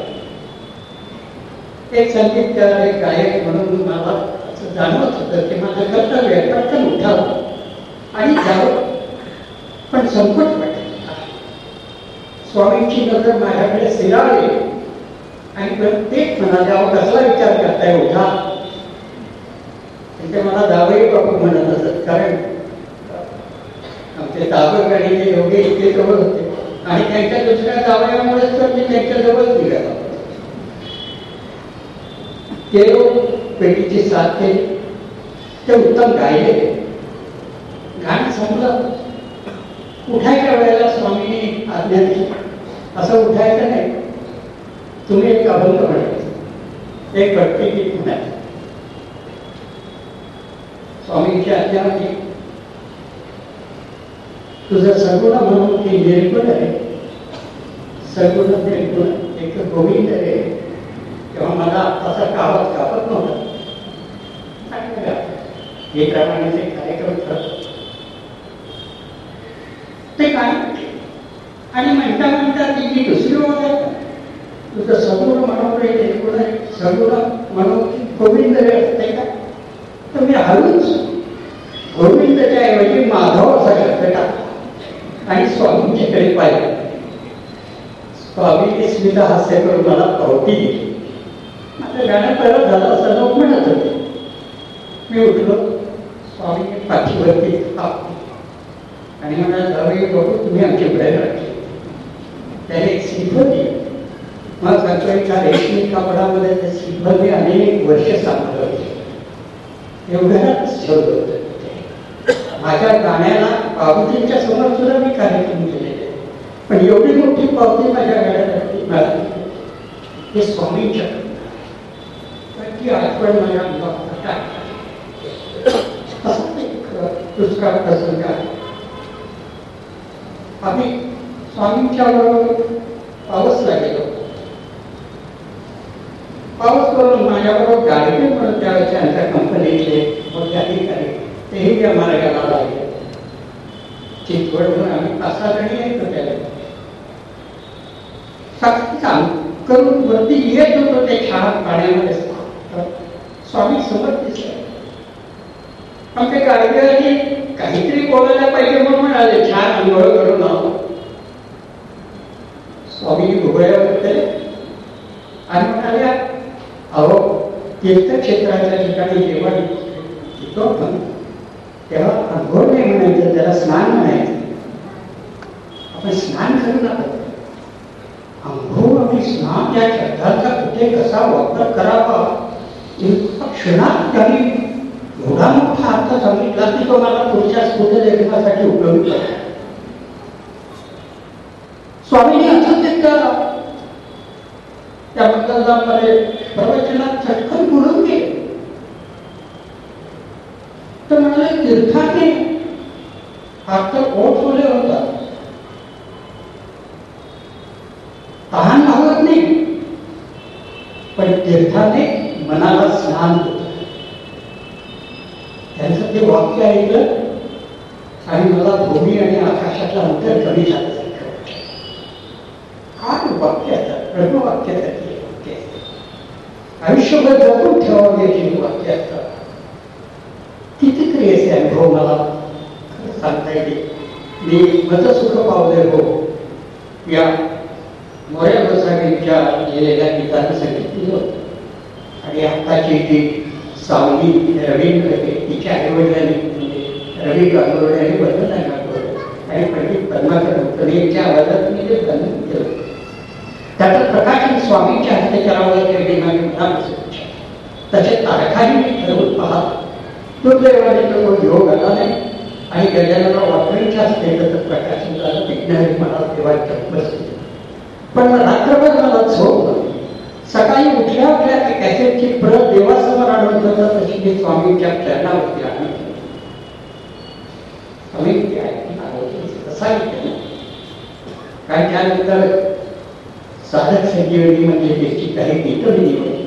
[SPEAKER 3] एक संगीतकार एक गायक म्हणून मला असं जाणवत होतं की माझं कर्तव्य पटकन उठावं आणि जावं. पण संकट वाटत स्वामींची नजर माझ्याकडे स्थिरावली आणि प्रत्येक म्हणाले अहो कसला विचार करताय उठा. ते मला जावई बापू म्हणत असत कारण आमचे दाबक आणि ते एवढे इतके जवळ होते आणि त्यांच्या दुसऱ्या जावयामुळेच तर मी त्यांच्या जवळ निघाला. ते पेटीची साथ केली, ते उत्तम गायले. गाणं संपलं. उठायच्या वेळेला स्वामींनी आज्ञा दिली, असं उठायचं नाही, तुम्ही एक अभंग म्हणायचं, एक भक्ती गीत म्हणायचं. स्वामींची आज्ञा होती, तुझं सगुण म्हणून ती निर्गुण आहे, सगुण निर्गुण एक गोविंद रे. तेव्हा मला तसा कावत कापत नव्हता. हे प्रमाणे ते कार्यक्रम करत ते काय आणि म्हणता म्हणता ती जी दुसरी ओळ आहे, तुझं सगुण म्हणून रे निर्गुण आहे, सगुण म्हणून गोविंद रे असते का, तर मी हळूच गोविंदच्या ऐवजी माधव असा शब्द टाकला आणि स्वामींच्याकडे पाहिलं. स्वामींनी स्मित हास्य करून मला पावती दिली. माझं गाणं परत झालं असं लोक म्हणत होते. मी उठलो, स्वामींनी पाठीवरती टाकली आणि मला जावई बघू तुम्ही आमच्याकडे राखली. त्याने एक श्रीफळ दिली. मग सकाळीच्या रेशमी कापडामध्ये त्या श्रीफळ मी अनेक वर्ष सांभाळलं होते. एवढ्याच ठेवलं होतं. माझ्या गाण्याला बाबूजींच्या समोर सुद्धा मी कार्यक्रम केलेले, पण एवढी मोठी पावती माझ्या गाण्यासाठी मिळाली हे स्वामींच्या ती आठवण माझ्या मुलाला दुसरा प्रसंग आहे. आम्ही स्वामींच्या बरोबर पावसला गेलो. पाऊस करून माझ्याबरोबर गाडगे म्हणून त्यावेळेचे आमच्या कंपनीचे मोठे अधिकारी तेही या मार्गाला लागले. चितवड म्हणून आम्ही पाच सहा जणी येत होत्या. सकाळी काम करून वरती येत होतो ते छान पाण्यामध्ये, स्वामी समोर दिसले. आमच्या गाडगे काहीतरी बोलायला पाहिजे म्हणून म्हणाले, छान अंघोळ करून आलो. स्वामी भुगळ्या होते आणि म्हणाल्या, अहो तीर्थक्षेत्राच्या ठिकाणी जेव्हा येतो आपण तेव्हा अंघोळ नाही म्हणायचं, त्याला स्नान म्हणायचं. आपण स्नान करू नका. अंघोळ आणि स्नान या शब्दाचा कुठे कसा वापर करावा क्षणात त्यांनी एवढा मोठा अर्थ सांगितला की तो मला पुढच्या स्फुट लेखनासाठी उपयोगी पडला. स्वामींनी असं तिथं त्याबद्दल प्रवचनात चटकन बोलून गेले. तर म्हणाले, तीर्थाने हात ओठ फुले होतात, तहान लागत नाही, पण तीर्थाने मनाला स्नान होत. त्यांचं ते वाक्य ऐकलं आणि मला भूमी आणि आकाशातलं अंतर कमी झालं. काय वाक्य असतात, ब्रह्मवाक्यासाठी वाक्य असतात, आयुष्यभर जपून ठेवावे अशी वाक्य असतात. कितीतरी असे अनुभव मला सांगता येईल. मी मतसुख पावले हो या मोऱ्या गोसावींच्या लिहिलेल्या गीतानं सांगितलं होतं. आणि आत्ताची जी सावली रवींद्र तिच्या आईवडिलांनी म्हणजे रवी गांगोर्डे आणि वंदना गांगोर्डे आणि पंडित पद्माकर यांच्या आवाजात मी ते बंधन केलं. त्याचं प्रकाशन स्वामींच्या हस्ते करावं याची माझी मनापासून इच्छा. तसे तारखाही मी ठरवून पाहत. दुर्दैवाने तो योग आला नाही आणि गजाननराव वाटवेंच्या हस्ते त्याचं प्रकाशन झालं. विज्ञानी मला तेव्हा बसले, पण रात्रभर मला झोप नव्हती. सकाळी उठल्या उठल्या त्या कॅसेटची प्रत देवासमोर आणत होता, तशी मी स्वामींच्या चरणावरती आणत होती. स्वामी कसा केलं, कारण त्यानंतर साधक संजीवनी म्हणजे त्याची काही गीतं मी निवडली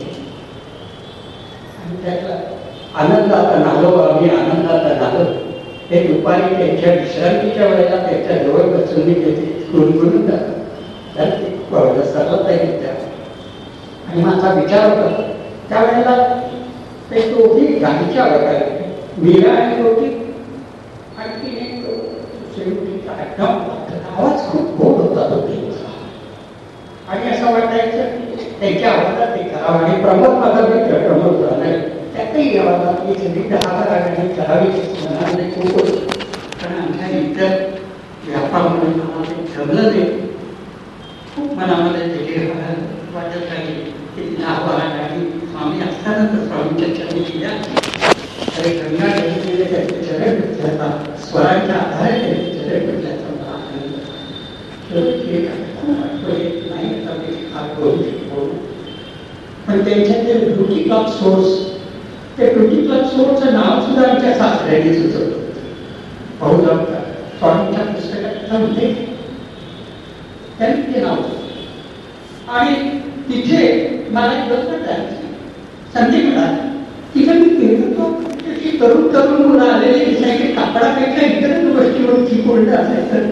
[SPEAKER 3] आणि त्यातला आनंदात नालो आम्ही आनंदात नालो हे दुपारी त्यांच्या विश्रांतीच्या वेळेला त्याच्या जवळ बसून मी त्याची गुणगुणून जातो. तर ते खूप आवडलं, सर्वात आहे त्या. आणि माझा विचार होता त्यावेळेला ते दोघी गाडीच्या आवाजाला मीरा आणि दोघी आणखी आवाज खूप गोड होता तो त्यांचा. आणि असं वाटायचं की त्यांच्या आवाजात ते करावं. आणि प्रमोद माझा मित्र प्रमोद झाला त्यातही आवाजात एक दहा गाणी करावी मनामध्ये खूप होतं. कारण आमच्या इतर बाप्पा म्हणून आम्हाला जमलं नाही. खूप मनामध्ये त्याची वाटत राहिली की नाव आणि स्वामी असताना तर स्वामींच्या चरणी दिल्या. अरे गंगा नदीने त्याचे चरण घेतल्याचा स्वरांच्या आधारे त्याचे चरण घेतल्याचा मला आनंद. नाही आता मी फार बोलू शकतो, पण त्यांच्या ते ब्युटी क्लब सोर्स, ते ब्युटी क्लब सोर्सचं नाव सुद्धा आमच्या सासऱ्यांनी सुचवलं. पाहू जाऊ का स्वामींच्या पुस्तकाचा उल्लेख त्यांनी ते नाव सुचवलं. आणि तिथे मला बरोबर जायची संधी मिळाली. तिथे मी गेलो की तरुण तरुण मुलं आलेले दिसायचे. कापडापेक्षा इतरच गोष्टीवर चिकोंड असायचं.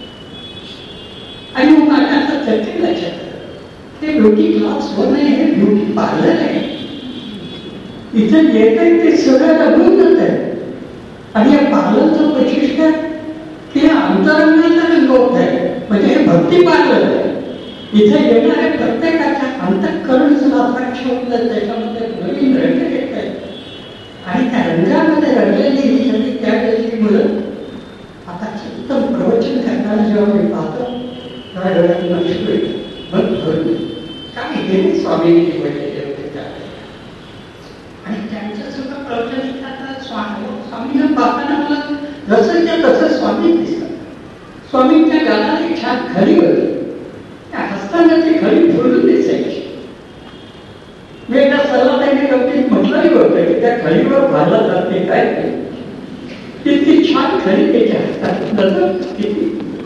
[SPEAKER 3] आणि मग माझ्या आता चर्चेत लक्षात आलं ते ब्युटी क्लासवर नाही, हे ब्युटी पार्लर आहे. इथं येत आहे ते सगळं लग्न जात आहे. आणि या पार्लरचं वैशिष्ट्य ते अंतरंगाचा रंगवत आहे. म्हणजे हे भक्ती पार्लर आहे. इथे येणाऱ्या प्रत्येकाच्या अंतःकरण ठेवलं, त्याच्यामध्ये नवीन रंग घेत आहे. आणि त्या रंगामध्ये रंगलेली ही सगळी त्यावेळेची मुलं आता उत्तम प्रवचन करताना जेव्हा मी पाहतो तेव्हा डोळ्यातून अश्रू येतात. मग भरून काय हे स्वामींनी निवडलेले होते त्यावेळेस. आणि त्यांचं सुद्धा प्रवचन स्वामींना पाहताना मला जसं त्या तसं स्वामी दिसतात. स्वामींच्या गालाला एक छान खरी होती. त्या हसताना ती खरी फुलून दिसायची. मी एकदा सल्ला त्यांनी गमतीत म्हटलंही होतं की त्या खरीवर भाला जाते काय किती छान खरी त्याच्या हसतात. नजर किती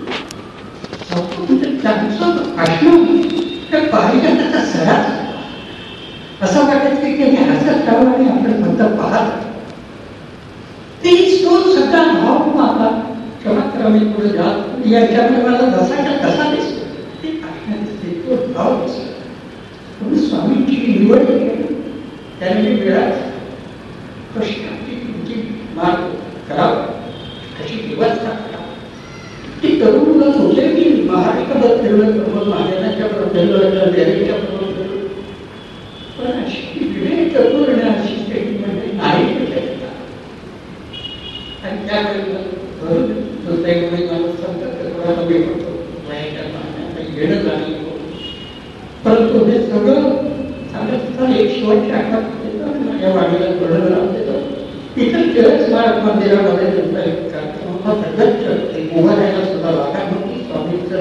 [SPEAKER 3] त्यांचं भाषण त्या पारिजाताचा सरास असं वाटत की ते हसत राहून आणि आपण फक्त पाहत. तीच तो सगळा भाव माता क्षमा करा मी पुढे जात याच्यामुळे मला जसाच्या कसा दिसतो ते भाषण दिसते, तो भाव दिसतो. म्हणून स्वामींची निवड केली. त्याने मी वेळात कशी तुमची मार्ग करावं, कशी व्यवस्था करावं. ती तरुण मुलं सोचले की महाराष्ट्राबद्दल फिरलं, प्रमोद महाजनाच्या बद्दल, देवीच्या बरोबर फिरलं, पण अशी विवेकपूर्ण अशी स्थिती म्हणजे नाही केली. आणि त्यावेळेला दुसऱ्याकडे मला संकट थोडा कमी होतो, घेणं जाणं. परंतु हे सगळं सांगत असताना एक शेवटची आठवण देतो, माझ्या वाडीला वर्णन राहून देतो. इतर केळच स्मारक मंदिरामध्ये त्यांचा एक कार्यक्रम सगळ्यात उभारायला सुद्धा लागा नव्हती. स्वामींचं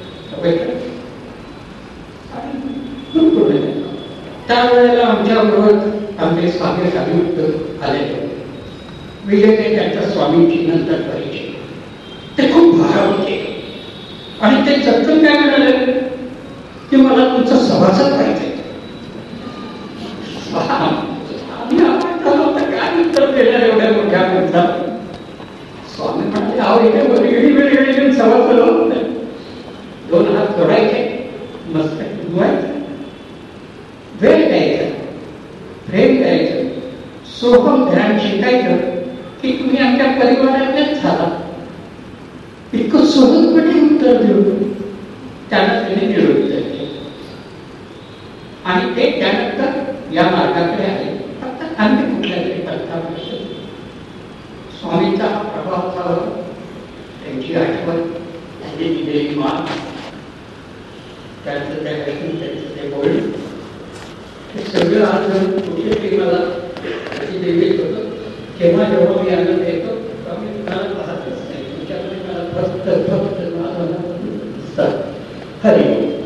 [SPEAKER 3] त्यावेळेला आमच्या बरोबर आमचे स्वामी सामिप्त आले होते. विजय त्यांच्या स्वामींची नंतर परिचय. ते खूप भारावून होते आणि ते चटकन काय म्हणाले की मला तुमचं सभासद पाहिजे. आम्ही आपण ठरवलं काय उत्तर दिलं एवढ्या मोठ्या माणसात. स्वामी म्हणाले अहो इथे वेगळी वेगळी सभासद होत नाही. दोन हात जोडायचे, मस्त धुवायचं, वेळ द्यायचा, प्रेम द्यायचं, सोहम ध्यान शिकायचं की तुम्ही आमच्या परिवारातलेच झाला. इतकं सहजपणे उत्तर देऊन त्याला त्याने निरोप दिले. आणि ते त्यानंतर या मार्गाकडे आले. फक्त आम्ही कुठल्या तरी पथकामध्ये स्वामींचा हा प्रभाव झाला. त्यांची आठवण, त्यांनी दिलेली मान, त्यांचं त्या घटून त्यांचं ते बोलणे, हे सगळं आज कुठेतरी मला अशी देवीत होतं. केव्हा जेव्हा मी आनंद येतो स्वामी तुम्हाला पाहतच नाही. तुमच्याकडे मला फक्त फक्त माझा हरी.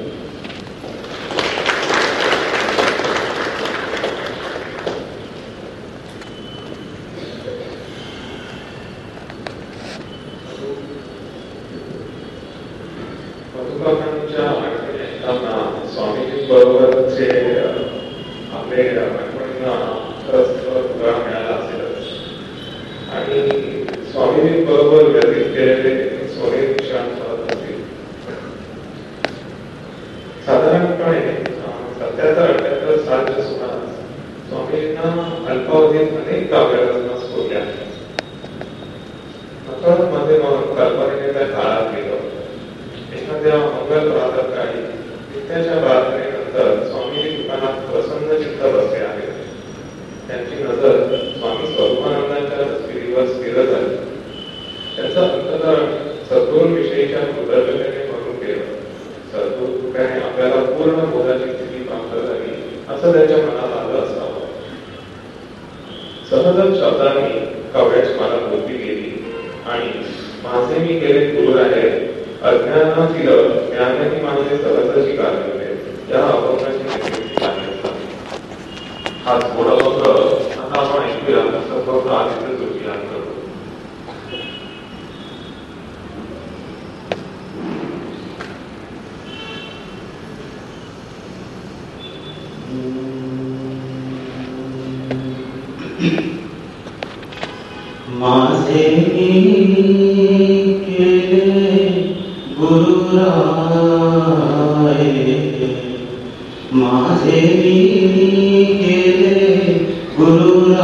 [SPEAKER 1] मधुबाबांच्या आठवणी ऐकताना स्वामीजी बरोबरचे आपले आठवणींना खरंच उजाळा मिळाला असेलच. आणि स्वामीजी बरोबर व्यतीत केलेले सोनेरी क्षण असतील. साधारणपणे सत्याहत्तर अठ्याहत्तर सालच्या सुमारास स्वामीजींना अल्पावधीत अनेक काव्य रचना स्फोरल्या. नकळत मध्ये मग कल्पनेने त्या काळात गेलो. एखाद्या मंगल प्रातः काळी नित्याच्या प्रार्थनेनंतर स्वामीजी दुकानात प्रसन्न चित्त बसले आहेत. त्यांची नजर स्वामी स्वरूपानंदांच्या तस्वीरीवर स्थिर झाली. त्यांचं अंतःकरण सद्गुरूंविषयीच्या सहजच शब्दांनी काव्याची मला बोलली गेली आणि माझे मी केले गुरु आहे अज्ञानातील ज्ञानाने माझे सहजाची कार्य या अभंगाची निर्मिती करण्यात आली. हा थोडा अभंग आता आपण ऐकूया सत्वत्र आदित्य जोशी यांकडून.
[SPEAKER 4] माझे केले गुरुराय, माझे केले गुरुराय,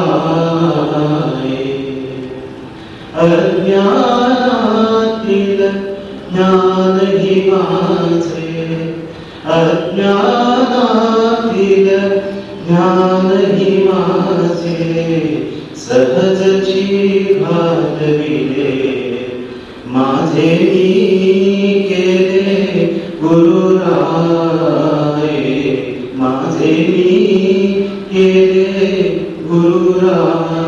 [SPEAKER 4] अज्ञानातील ज्ञान ही माझे, अज्ञानातील ज्ञान ही माझे, सहजची घालविले माझे मी केले गुरुराय, माझे मी केले गुरुराय.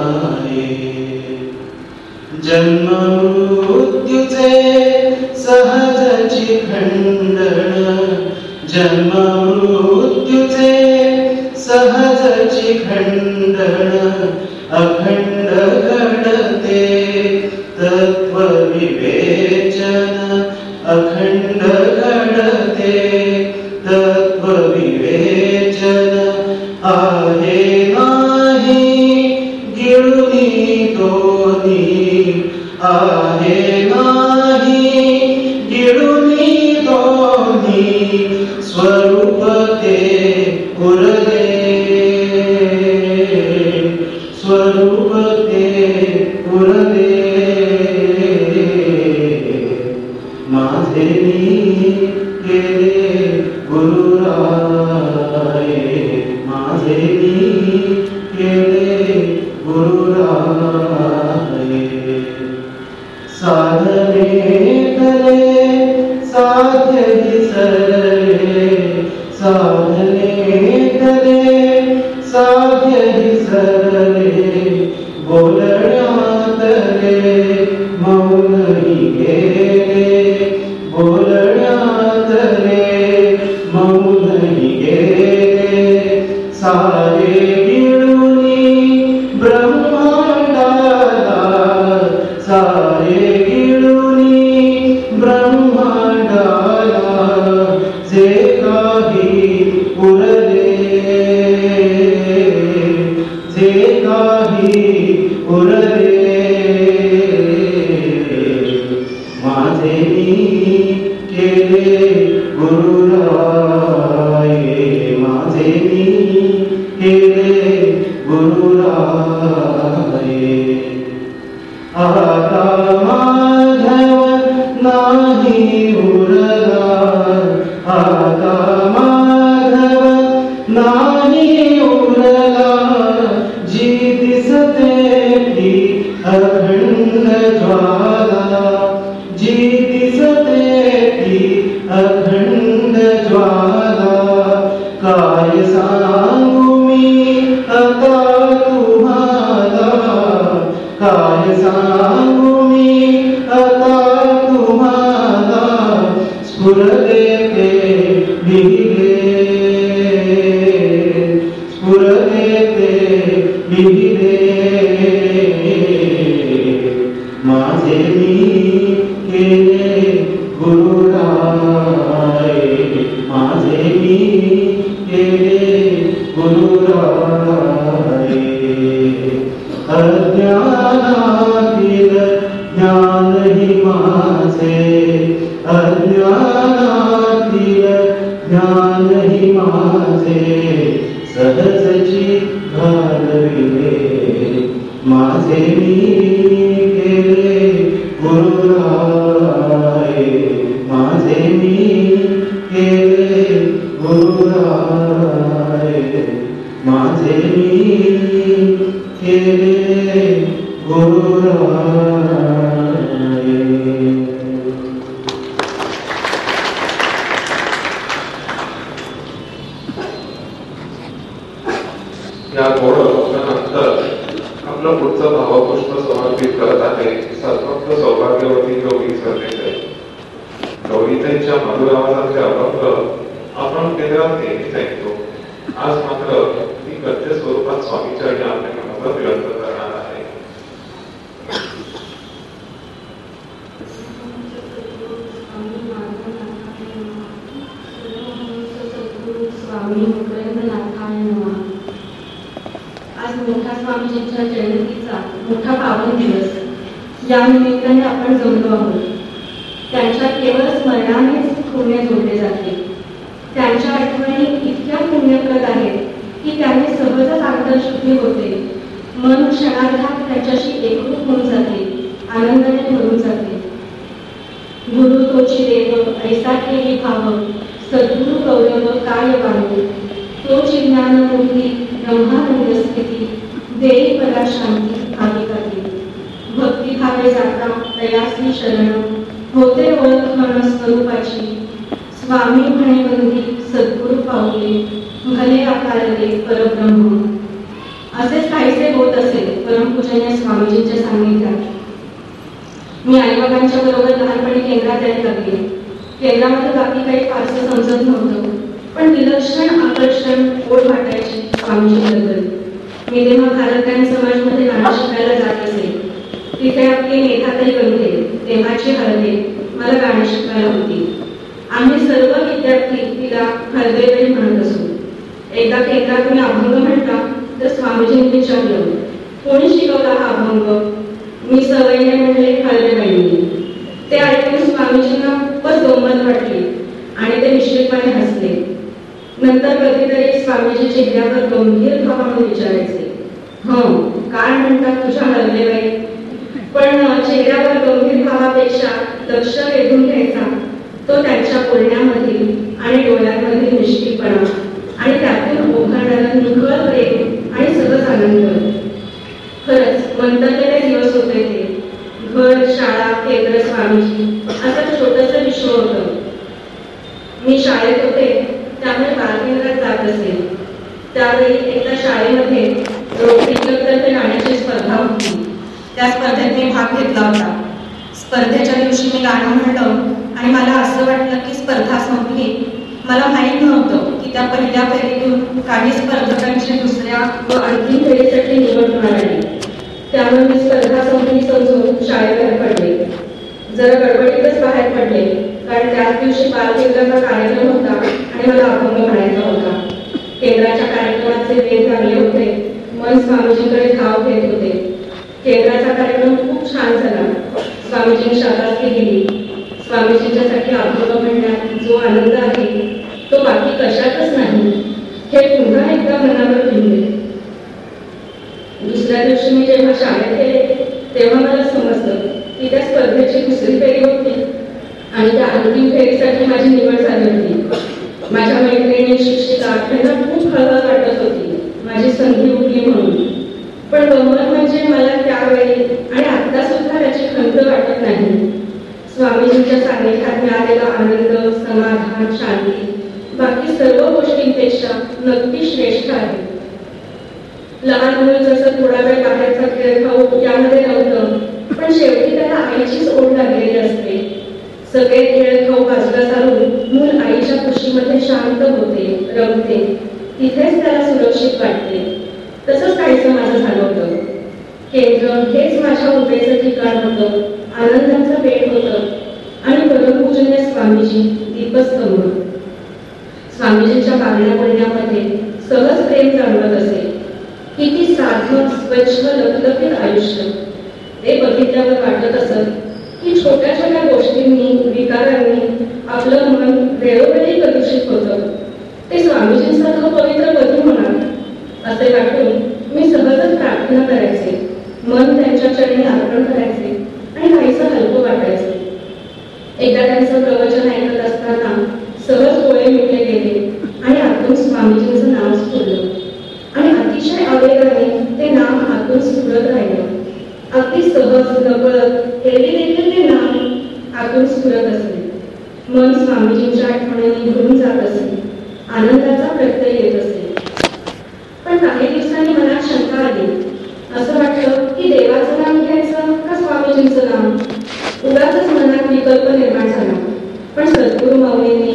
[SPEAKER 4] जन्म मृत्यूचे सहजची खंडन, जन्म मृत्यूचे सहजची खंडन, अखंड घडते तत्व विवेचन, अखंड घडते तत्व विवेचन, आहे नाही गिळुनी दोन्ही, आहे नाही गिळुनी दोन्ही, स्वरूप ते उरले, स्वरूप ते उरले, माझे मी केले गुरुराय, माझे मी केले गुरुराय. साधने करे साध्य ही सरले, साधने करे साध्य ही सरले, बोलण्यात रे मौन ही गेले, बोलण्यात रे मौन ही गेले, सारे गिळुनी ब्रह्मांडाला, सारे गिळुनी ब्रह्मांडाला, जे काही उरले, जे काही उरले, माझे मी केले गुरुराय, माझे मी केले गुरुराय. आता माझ्यावर नाही उरला, आता माझ्यावर नाही उरला, जी दिसते ती अखंड ज्वाला, जी दिसते ती अखंड ज्वाला, काय सांगू मी आता तुम्हाला, काय सांगू मी आता तुम्हाला, स्फुरले ते लिहिले, स्फुरले ते लिहिले, माझे मी केले गुरुराय, माझे मी केले गुरुराय. अज्ञानातील ज्ञान ही माझे, अज्ञानातील ज्ञान ही माझे, सहजची घालविले माझे मी केले गुरुराय, माझे मी केले गुरुराय, माझे मी केले गुरुराय.
[SPEAKER 1] या गोड अभंगानंतर आपलं पुढचं भावपुष्प समर्पित करत आहे सद्भक्त सौभाग्यवती गौरी सरदेसाई. गौरीताईंच्या मधुर आवाजाचे अभंग आपण केंद्रात नेहमीच ऐकतो. आज मात्र ती गद्य स्वरूपात स्वामीच्या या आपल्याला व्यक्त करणार आहे.
[SPEAKER 2] स्वामी मकरंदनाथाय नमः. आज मोठा स्वामीजींच्या जयंतीचा मोठा पावन दिवस. या निमित्ताने आपण जमलो आहोत. त्यांच्या केवळ स्मरणानेच पुण्य जोडले जाते. त्यांच्या आठवणी इतक्या पुण्यप्रद आहेत की त्याने सहजच अंतर्शुद्धी होते. मन क्षणार्धात त्याच्याशी एकरूप होऊन जाते, आनंदाने भरून जाते. गुरु तोची देव ऐसा केली भाव, सद्गुरु गौरव काय वाणू, तोची ज्ञानमूर्ती ब्रह्मानंद स्थिती, देई परा शांती आदिकाती. भक्तिभावे जाता तयासी शरण, होते ओळखण स्वरूपाची. स्वामी म्हणे बंदी सद्गुरु पावले, भले आकारले परब्रह्म. असेच काहीसे होत असेल परमपूजनीय स्वामीजींच्या सान्निध्यात. मी आईबाबांच्या बरोबर लहानपणी केंद्रात यायला लागले. केंद्रामध्ये बाकी काही फारसं समजत नव्हतं, पण विलक्षण आकर्षण ओढ वाटायची स्वामीजींबद्दल. मी तेव्हा भारतीय समाजमध्ये गाणं शिकायला जात असे. तिथे आपली मेधाताई बनते, तेव्हाची हळदे मला गाणी शिकायला होती. आम्ही सर्व विद्यार्थी तिला हळदेबाई म्हणत असू. एकदा केंद्रात मी अभंग म्हटला तर स्वामीजींनी विचारलं, कोणी शिकवला हा अभंग? मी सवयीने म्हणले हळदेबाईंनी. ते ऐकून स्वामीजींना खूपच गंमत वाटली आणि ते मिश्रितपणे हसले. नंतर कधीतरी स्वामीजी चेहऱ्यावर गंभीर भावाने विचारायचे, हं काय म्हणतात तुझ्या हळदेबाई? पण चेहऱ्यावर गंभीर भावापेक्षा लक्ष वेधून घ्यायचा तो त्यांच्या बोलण्यामधील आणि डोळ्यांमधील निष्ठीपणा आणि त्यातून ओघळणारा निखळ प्रेम आणि सहज आनंद. खरंच मंतरलेले दिवस होते ते. घर, शाळा, केंद्र, स्वामीजी असं छोटस विश्व होतं. मी शाळेत होते त्यामुळे बालकेंद्रात जात असे. त्यावेळी एकदा शाळेमध्ये रोटरी क्लबतर्फे गाण्याची स्पर्धा होती. त्या स्पर्धेत मी भाग घेतला होता. स्पर्धेच्या दिवशी मी गाणं म्हणलं आणि मला असं वाटलं की स्पर्धा संपली. मला माहीत नव्हतं की त्या पहिल्या फेरीतून काही स्पर्धकांची दुसऱ्या व अंतिम फेरीसाठी निवड होणार आहे. त्यामुळे मी स्पर्धा संपली समजून शाळेबाहेर पडले. जरा गडबडीतच बाहेर पडले, कारण त्याच दिवशी बालकेंद्राचा कार्यक्रम होता आणि मला अभंग म्हणायचा होता. केंद्राच्या कार्यक्रमाचे वेध लागले होते. मन स्वामीजींकडे धाव घेत होते. केंद्राचा कार्यक्रम खूप छान झाला. स्वामीजींनी शाबासकी दिली. स्वामीजींच्यासाठी अभंग म्हणण्यात जो आनंद आहे तो बाकी कशातच नाही हे पुन्हा एकदा मनावर घेऊन. दुसऱ्या दिवशी मी जेव्हा शाळेत गेले तेव्हा मला समजलं की त्या स्पर्धेची दुसरी फेरी होती आणि त्या अंतिम फेरीसाठी माझी निवड झाली होती. माझ्या मैत्रिणी, शिक्षिका यांना खूप हळहळ वाटत होती माझी संधी उरली म्हणून. पण गंमत म्हणजे मला त्यावेळी आणि आता सुद्धा त्याची खंत वाटत नाही. स्वामीजींच्या सान्निध्यात मिळालेला आनंद, समाधान, शांती बाकी सर्व गोष्टींपेक्षा नक्की श्रेष्ठ आहे. लहान मुलं जसं थोडा वेळ बाहेरचा खेळ खाऊ यामध्ये नव्हतं, पण शेवटी त्याला आईचीच ओढ लागलेली असते. सगळे खेळ खाऊ बाजूला सारून मूल आईच्या कुशीमध्ये शांत होते, रमते. तिथेच त्याला सुरक्षित वाटते. तसंच काहीसं माझं झालं होतं. केंद्र हेच माझ्या उभेचं ठिकाण होतं, आनंदाचं पेट होतं आणि परमपूजनीय स्वामीजी दीपस्तंभ. स्वामीजींच्या वागण्या बोलण्यामध्ये सहज प्रेम जाणवत असे. किती साधं, स्वच्छ, लखलखीत आयुष्य. ते बघितल्यावर वाटत असत की छोट्या छोट्या गोष्टींनी, विकारांनी आपलं मन वेळोवेळी प्रदूषित होतं. ते स्वामीजींसारखं पवित्र कधी होणार असे वाटून मी सहजच प्रार्थना करायचे. मन त्यांच्या चरणी अर्पण करायचे आणि काहीसं हलकं वाटायचं. एकदा त्यांचं प्रवचन ऐकत असताना सहज डोळे मिटले गेले आणि आतून स्वामीजींचं नाव स्फुरलं आणि अतिशय आवेगाने ते नाम हातून स्फुरत राहिलं. अगदी सहज, नकळत एरवी देखील ते नाम आतून स्फुरत असे. मन स्वामीजींच्या आठवणीने भरून जात असे. आनंदाचा प्रत्यय येत असे. पण काही दिवसांनी मनात शंका आली. असं वाटलं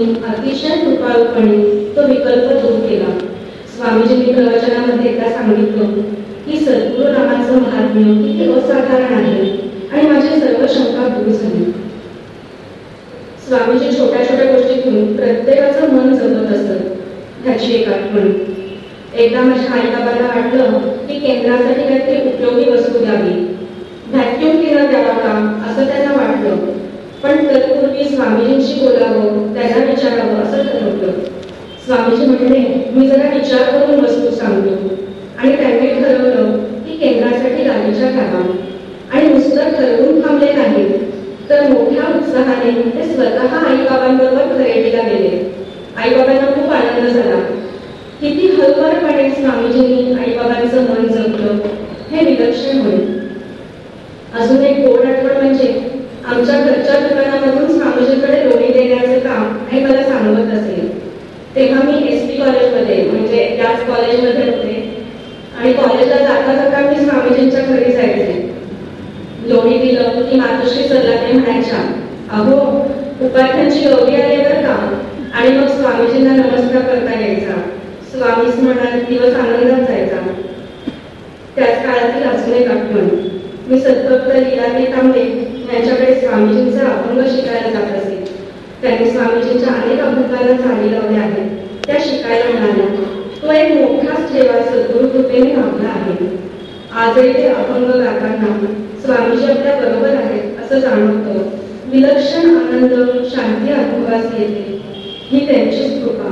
[SPEAKER 2] अतिशय कृपाळूपणे तो विकल्प दूर केला. स्वामीजींनी प्रवचनामध्ये एकदा सांगितलं की सद्गुरू रामाचं महात्म्य किती असाधारण आहे आणि माझी सर्व शंका दूर झाली. स्वामीजी छोट्या छोट्या गोष्टीतून प्रत्येकाचं मन जपत असत. ह्याची एक आठवण. एकदा माझ्या आई बाबांना वाटलं की केंद्रासाठी काहीतरी उपयोगी वस्तू द्यावी. व्हॅक्युम क्लीनर द्यावा का असं त्यांना वाटलं. पण तत्पूर्वी स्वामीजींशी बोलावं, त्यांना विचारावं असं ठरवलं. स्वामीजी म्हणाले, मी जरा विचार करून वस्तू सांगतो. आणि त्यांनी ठरवलं की केंद्रासाठी गालीचा घ्यावा. आणि नुसतं ठरवून थांबले नाही तर मोठ्या उत्साहाने ते स्वतः आई बाबांबरोबर खरेदीला गेले. आई बाबांना खूप आनंद झाला. किती हलवारपणे स्वामीजींनी आई बाबांचं मन जपलं हे विलक्षण होईल. अजून एक गोड आठवण म्हणजे आमच्या घरच्या दुकानामधून स्वामीजींकडे लोणी देण्याचे काम आई मला सांगत असेल. तेव्हा मी एस पी कॉलेजमध्ये म्हणजे याच कॉलेजमध्ये होते आणि कॉलेजला जाता जाता मी स्वामीजींच्या घरी जायचे. लोणी दिलं की मातोश्री सरला ते म्हणायच्या, अहो उपाध्यांची गौरी आली बरं का. आणि मग स्वामीजींना नमस्कार करता यायचा. स्वामी स्मरणात दिवस आनंदात जायचा. त्याच काळातील अजून एक आठवण. मी सतत लीलाताई तांबे यांच्याकडे स्वामीजींचा अभंग शिकायला जात असे. त्यांनी स्वामीजींच्या अनेक अभंगाला चाली लावल्या आहेत. त्या शिकायला मिळाल्या. तो एक मोठाच ठेवा सद्गुरू कृपेने लाभला आहे. आजही ते अभंग गाताना स्वामीजी आपल्या बरोबर आहेत असं जाणवतं. विलक्षण आनंद, शांती अनुभवास येते. ही त्यांचीच कृपा.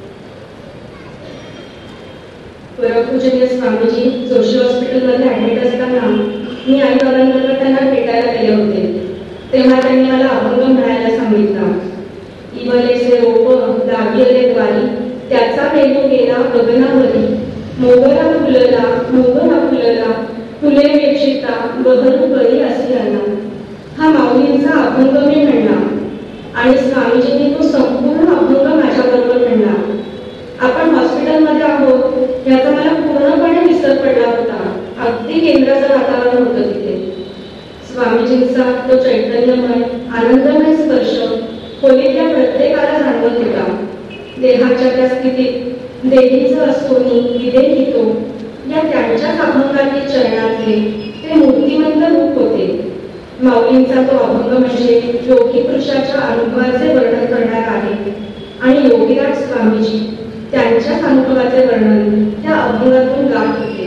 [SPEAKER 2] परमपूजनीय स्वामीजी जोशी हॉस्पिटलमध्ये ऍडमिट असताना मी आई बाबांबरोबर त्यांना भेटायला गेले होते. तेव्हा त्यांनी मला अभंग म्हणायला सांगितला. इवलेसे रोप दागिले द्वारी त्याचा मेलू गेला गगनावरी. मोगरा फुलला मोगरा फुलला फुले वेक्षिता बहरू बरी असे आला. हा माऊलींचा अभंग मी म्हणला आणि स्वामीजींनी तो संपूर्ण अभंग माझ्याबरोबर म्हणला. आपण हॉस्पिटलमध्ये आहोत याचा मला पूर्णपणे विसर पडला होता. अगदी केंद्राचं वातावरण होतं तिथे. स्वामीजींचा तो चैतन्यमय आनंदमय स्पर्श खोलीतल्या प्रत्येकाला जाणवत होता. देहाच्या त्या स्थितीत देवीचं असोनी विदेहितो या त्यांच्याच अभंगातील चरणातले ते मूर्तिमंत रूप होते. माऊलींचा तो अभंग म्हणजे योगी पुरुषाच्या अनुभवाचे वर्णन करणार आहे आणि योगीराज स्वामीजी त्यांच्याच अनुभवाचे वर्णन त्या अभंगातून गात होते.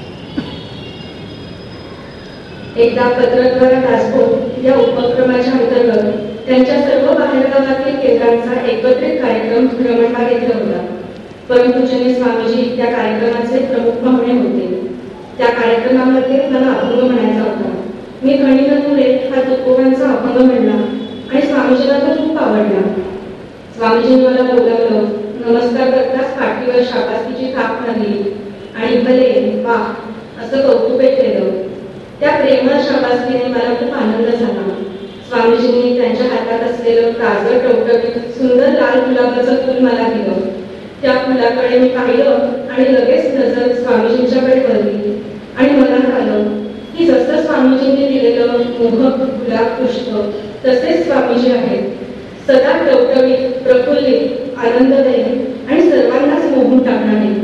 [SPEAKER 2] एकदा पत्रद्वारा दासबोध या उपक्रमाच्या अंतर्गत त्यांच्या सर्व बाहेरगावातील केंद्रांचा एकत्रित कार्यक्रम भ्रमणबाग येथे होता. परमपूजनीय स्वामीजी त्या कार्यक्रमाचे प्रमुख पाहुणे होते. त्या कार्यक्रमामध्ये मला अभंग म्हणायचा होता. मी खणीन तुरे हा तुकोबांचा अभंग म्हणला आणि स्वामीजीला तो खूप आवडला. स्वामीजींनी मला बोलावलं. नमस्कार करताच पाठीवर शाबासकीची थाप मारली आणि भले वा असं कौतुकही केलं. त्या प्रेमळ शाबासकीने मला खूप आनंद झाला. स्वामीजींनी त्यांच्या हातात असलेलं ताजं टवटवीत सुंदर लाल गुलाबाचं फूल मला दिलं. त्या फुलाकडे मी पाहिलं आणि लगेच नजर स्वामीजींच्याकडे वळली आणि मनात आलं की जसं स्वामीजींनी दिलेलं मोहक गुलाब पुष्प तसेच स्वामीजी आहेत. सदा टवटवीत, प्रफुल्लित, आनंददायी आणि सर्वांनाच मोहून टाकणारे.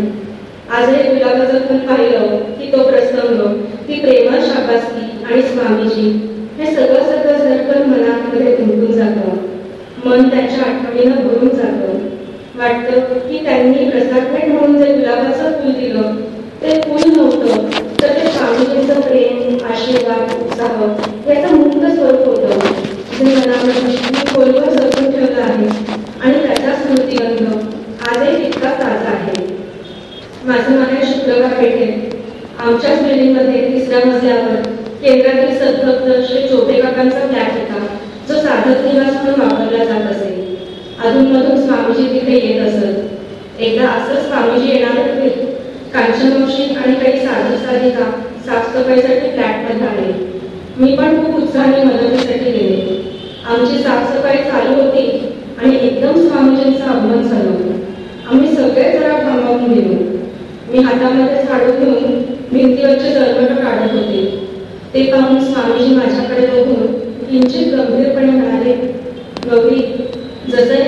[SPEAKER 2] आज हे गुलाबाचं फूल पाहिलं की तो प्रसंग, ती प्रेमळ शाबासकी आणि स्वामीजी हे सगळं सगळं झटकन मनामध्ये गुंतून जातं. मन त्यांच्या आठवणीनं भरून जातं. वाटतं की त्यांनी प्रसादभेट म्हणून जे गुलाबाचं फूल दिलं ते फूल नव्हतं तर ते स्वामीजींचं प्रेम, आशीर्वाद, उत्साह याचं मुक्त स्वरूप होतं जे मनामध्ये खोलवर जपून ठेवलं आहे आणि त्याचा स्मृतिगंध आजही तितका ताजा आहे. माझं मागे शुक्रवार पेठेत आमच्याच बिल्डिंगमध्ये तिसऱ्या मजल्यावर केंद्रातील सद्भक्त श्री चोपे काकांचा फ्लॅट होता जो साधक निवास म्हणून वापरला जात असे. अधूनमधून स्वामीजी तिथे येत असत. एकदा असं स्वामीजी येणार होते. कांचनवंशी आणि काही साधू साधिका साफसफाईसाठी फ्लॅटमध्ये आले. मी पण खूप उत्साहाने मदतीसाठी गेले. आमची साफसफाई चालू होती आणि एकदम स्वामीजींचं आगमन झालं. आम्ही सगळे जरा थांबवून गेलो. मी हातामध्ये झाडू घेऊन भिंतीवरचे जळमट काढत होते. ते पाहून स्वामीजी माझ्याकडे बघून किंचित गंभीरपणे म्हणाले, गौरी, जसं हे भिंती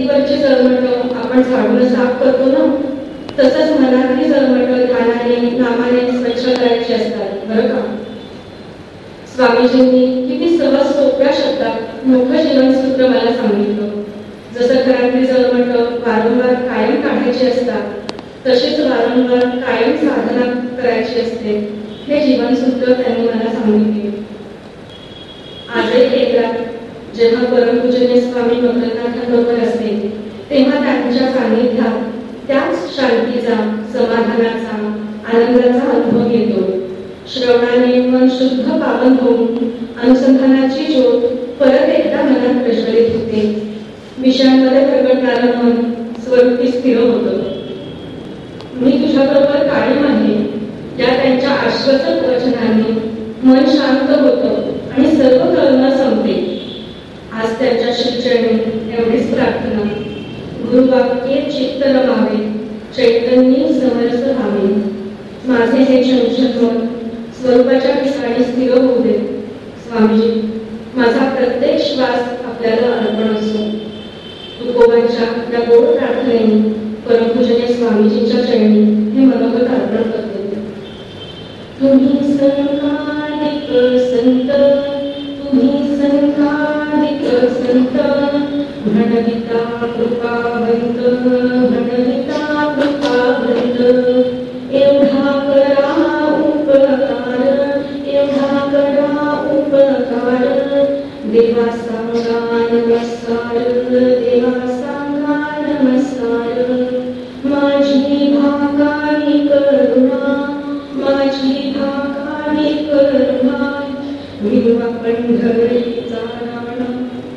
[SPEAKER 2] भिंतीवरची जळमट आपण झाडून साफ करतो ना, तसंच मनातली जळमट ध्यानाने नामाने स्वच्छ करायची असतात बरं का. स्वामीजींनी किती सहज सोप्या शब्दात मोठं जीवनसूत्र मला सांगितलं. जसं घरातली जळमट वारंवार कायम काढायची असतात, तशीच वारंवार कायम साधना करायची असते. हे जीवनसूत्र त्यांनी मला सांगितले. आजही केंद्रात जेव्हा परमपूजनीय स्वामी मकरनाथांबरोबर असते, तेव्हा त्यांच्या सान्निध्यात त्याच शांतीचा, समाधानाचा, आनंदाचा अनुभव येतो. श्रवणाने मन शुद्ध पावन होऊन अनुसंधानाची ज्योत परत एकदा मनात प्रज्वलित होते. विषयांमध्ये प्रगटणारं मन स्वरूपी स्थिर होतं. मी तुझ्याबरोबर कायम आहे या त्यांच्या आश्वासक वचनाने मन शांत होतं आणि सर्व कल्पना संपते. आज त्यांच्या श्रीचरणी एवढीच प्रार्थना. गुरुवाक्ये चित्त रमावे, चैतन्य समरस व्हावे. माझे हे चंचल मन स्वरूपाच्या ठिकाणी स्थिर होऊ दे. स्वामीजी, माझा प्रत्येक श्वास आपल्याला अर्पण असो. तुकोबांच्या या गोड प्रार्थनेने परमपूजनीय स्वामीजींच्या चरणी हे मनोगत अर्पण करते. तुम्ही संकादिक संत, तुम्ही संकादिक संत, म्हणविता कृपावंत, म्हणविता कृपावंत. एवढा करा उपकार, एवढा करा उपकार. देवा सांगा नमस्कार, देवा सांगा नमस्कार. माझी भाकारी करुणा, माझी भाकारी करुणा. विवा पंढरीचा राणा,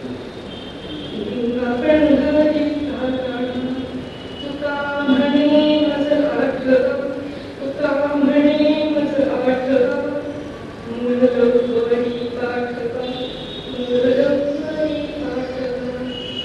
[SPEAKER 2] विवा पंढरीचा राणा. तुका म्हणे मज आठ, तुका म्हणे मज आठ. मूललोकवरी पाठका, मूललोकवरी पाठका.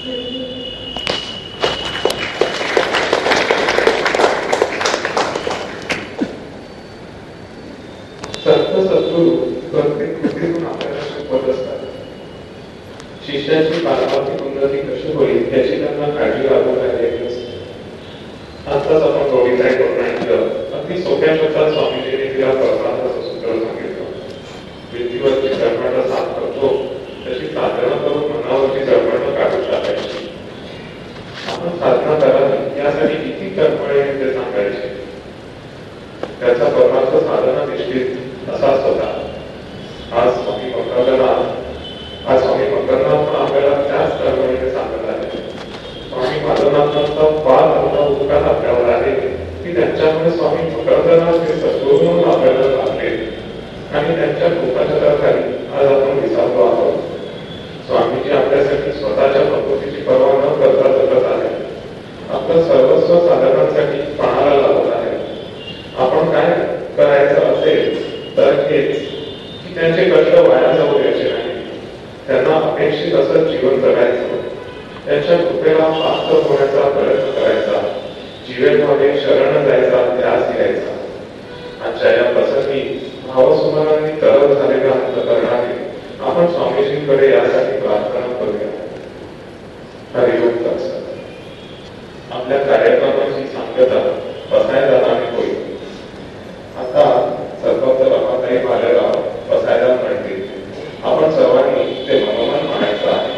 [SPEAKER 1] संत सद्गुरू प्रत्येक कृतीतून आपल्याला शिकवत असतात. शिष्याची पारमार्थिक उन्नती कशी होईल याची त्यांना काळजी लागवण्यात असते. आताच आपण गोविंदाई करून ऐकलं. अगदी सोप्या शब्दात स्वामीजींनी तिला परमार्थाचं सूत्र सांगितलं. भिंतीवरची जळमट साफ करतो तशी साधना करून मनावरची जळमट काढू टाकायची. आपण साधना करावी यासाठी किती कर्मळे ते सांगायचे. त्याचा परमार्थ साधना निश्चित असाच होता. आज स्वामी मकरनाथ आज स्वामी मकरनाथ पण आपल्याला त्याच कर्मळीने सांगत आहे. स्वामी माधवनाथांचा फार मोठा उपकार आपल्यावर आहे की त्यांच्यामुळे स्वामी मकरनाथ हे सद्गुरू म्हणून आपल्याला लागले आणि त्यांच्या कृपाच्या खाली आज आपण विसावलो आहोत. स्वामीजी आपल्यासाठी स्वतःच्या प्रकृतीची पर्वा न करता जगत आहे. आपलं सर्वस्व साधनांसाठी पणाला लावत आहे. आपण काय करायचं असेल तर हेच की त्यांचे कष्ट वाया जाऊ द्यायचे नाही. त्यांना अपेक्षित असं जीवन जगायचं. त्यांच्या कृपेला पात्र होण्याचा प्रयत्न करायचा. जीवेमध्ये शरण जायचा, ध्यास द्यायचा. आजच्या या प्रसंगी भावसुमनांनी तरल झालेल्या अंतःकरणाने आपण स्वामीजींकडे यासाठी प्रार्थना करूया. हरिओम तत्सत. आपल्या कार्यक्रमाची सांगता पसायदानाने होईल. आता सर्वत्र रमाताई भालेराव पसायदान म्हणतील. आपण सर्वांनी ते मनोमन म्हणायचं आहे.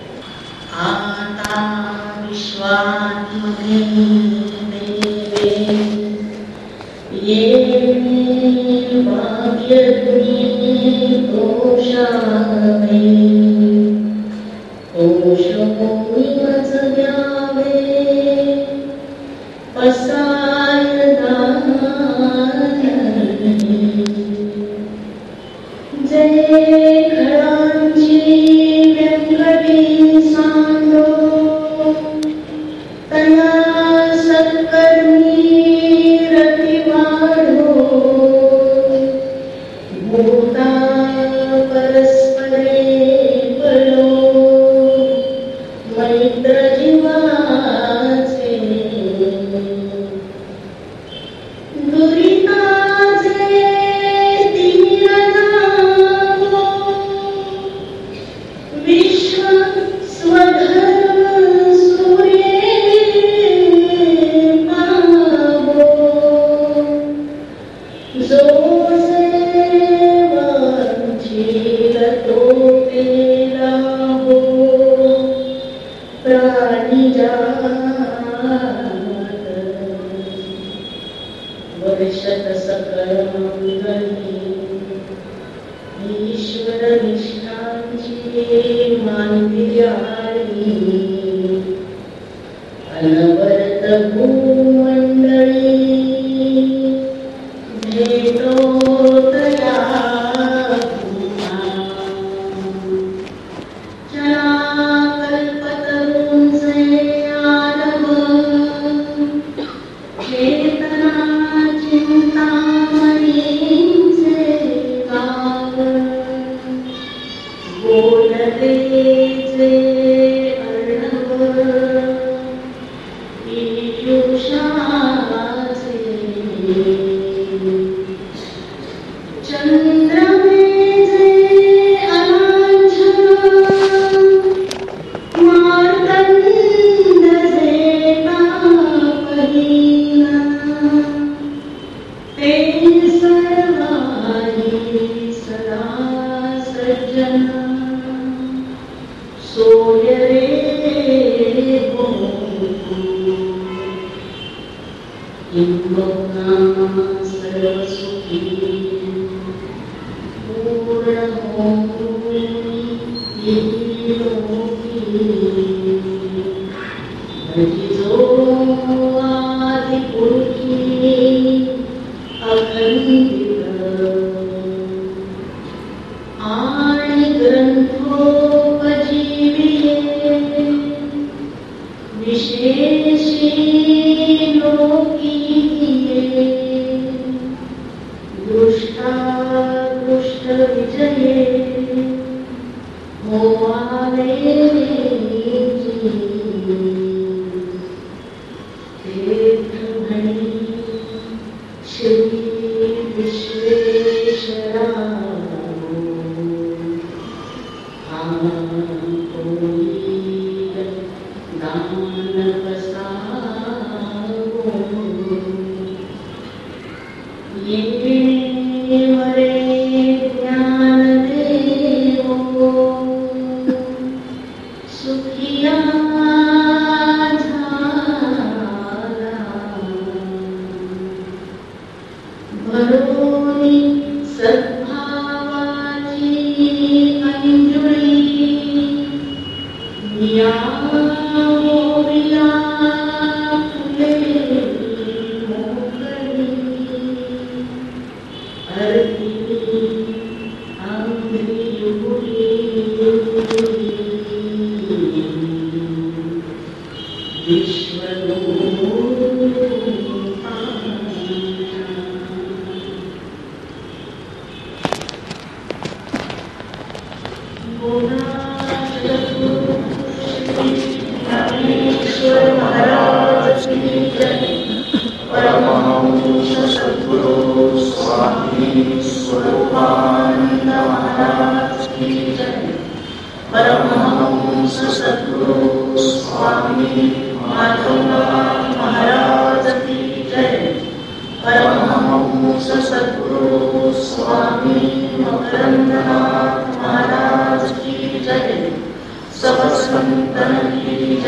[SPEAKER 5] आता विश्वात्मने देवे ये भाग्यज्ञे दोषावे, दोषोमिवच द्यावे पसायदान. जय खडांची व्यंकटी सांडो, तया सत्कर्मी रती वाढो. भूता परस्परे पडो, मैत्र जीवाचे. दुरिताचे विश्व स्वधर्म सूर्य अनवरत भूमंडळी भेटो तया भूता चला कल्पतरूंचे आरव चेतना चिंतामणींचे गाव बोलतेचे अर्णव पीयूषाचे चंद्रमेचे अलांछन मार्तंडचे तापहीन ते सर्वाही सदा सज्जन सोय रे किंबहुना सर्वसुखी पूर्ण होई लोकी भजिजो आदिपुरुषी अखंडित आणि ग्रंथोपजीविये विशेषी लोकी दृष्टा दृष्ट विजये होवावे तीर्थमणी श्री विश्वेश्वरा सब संतन की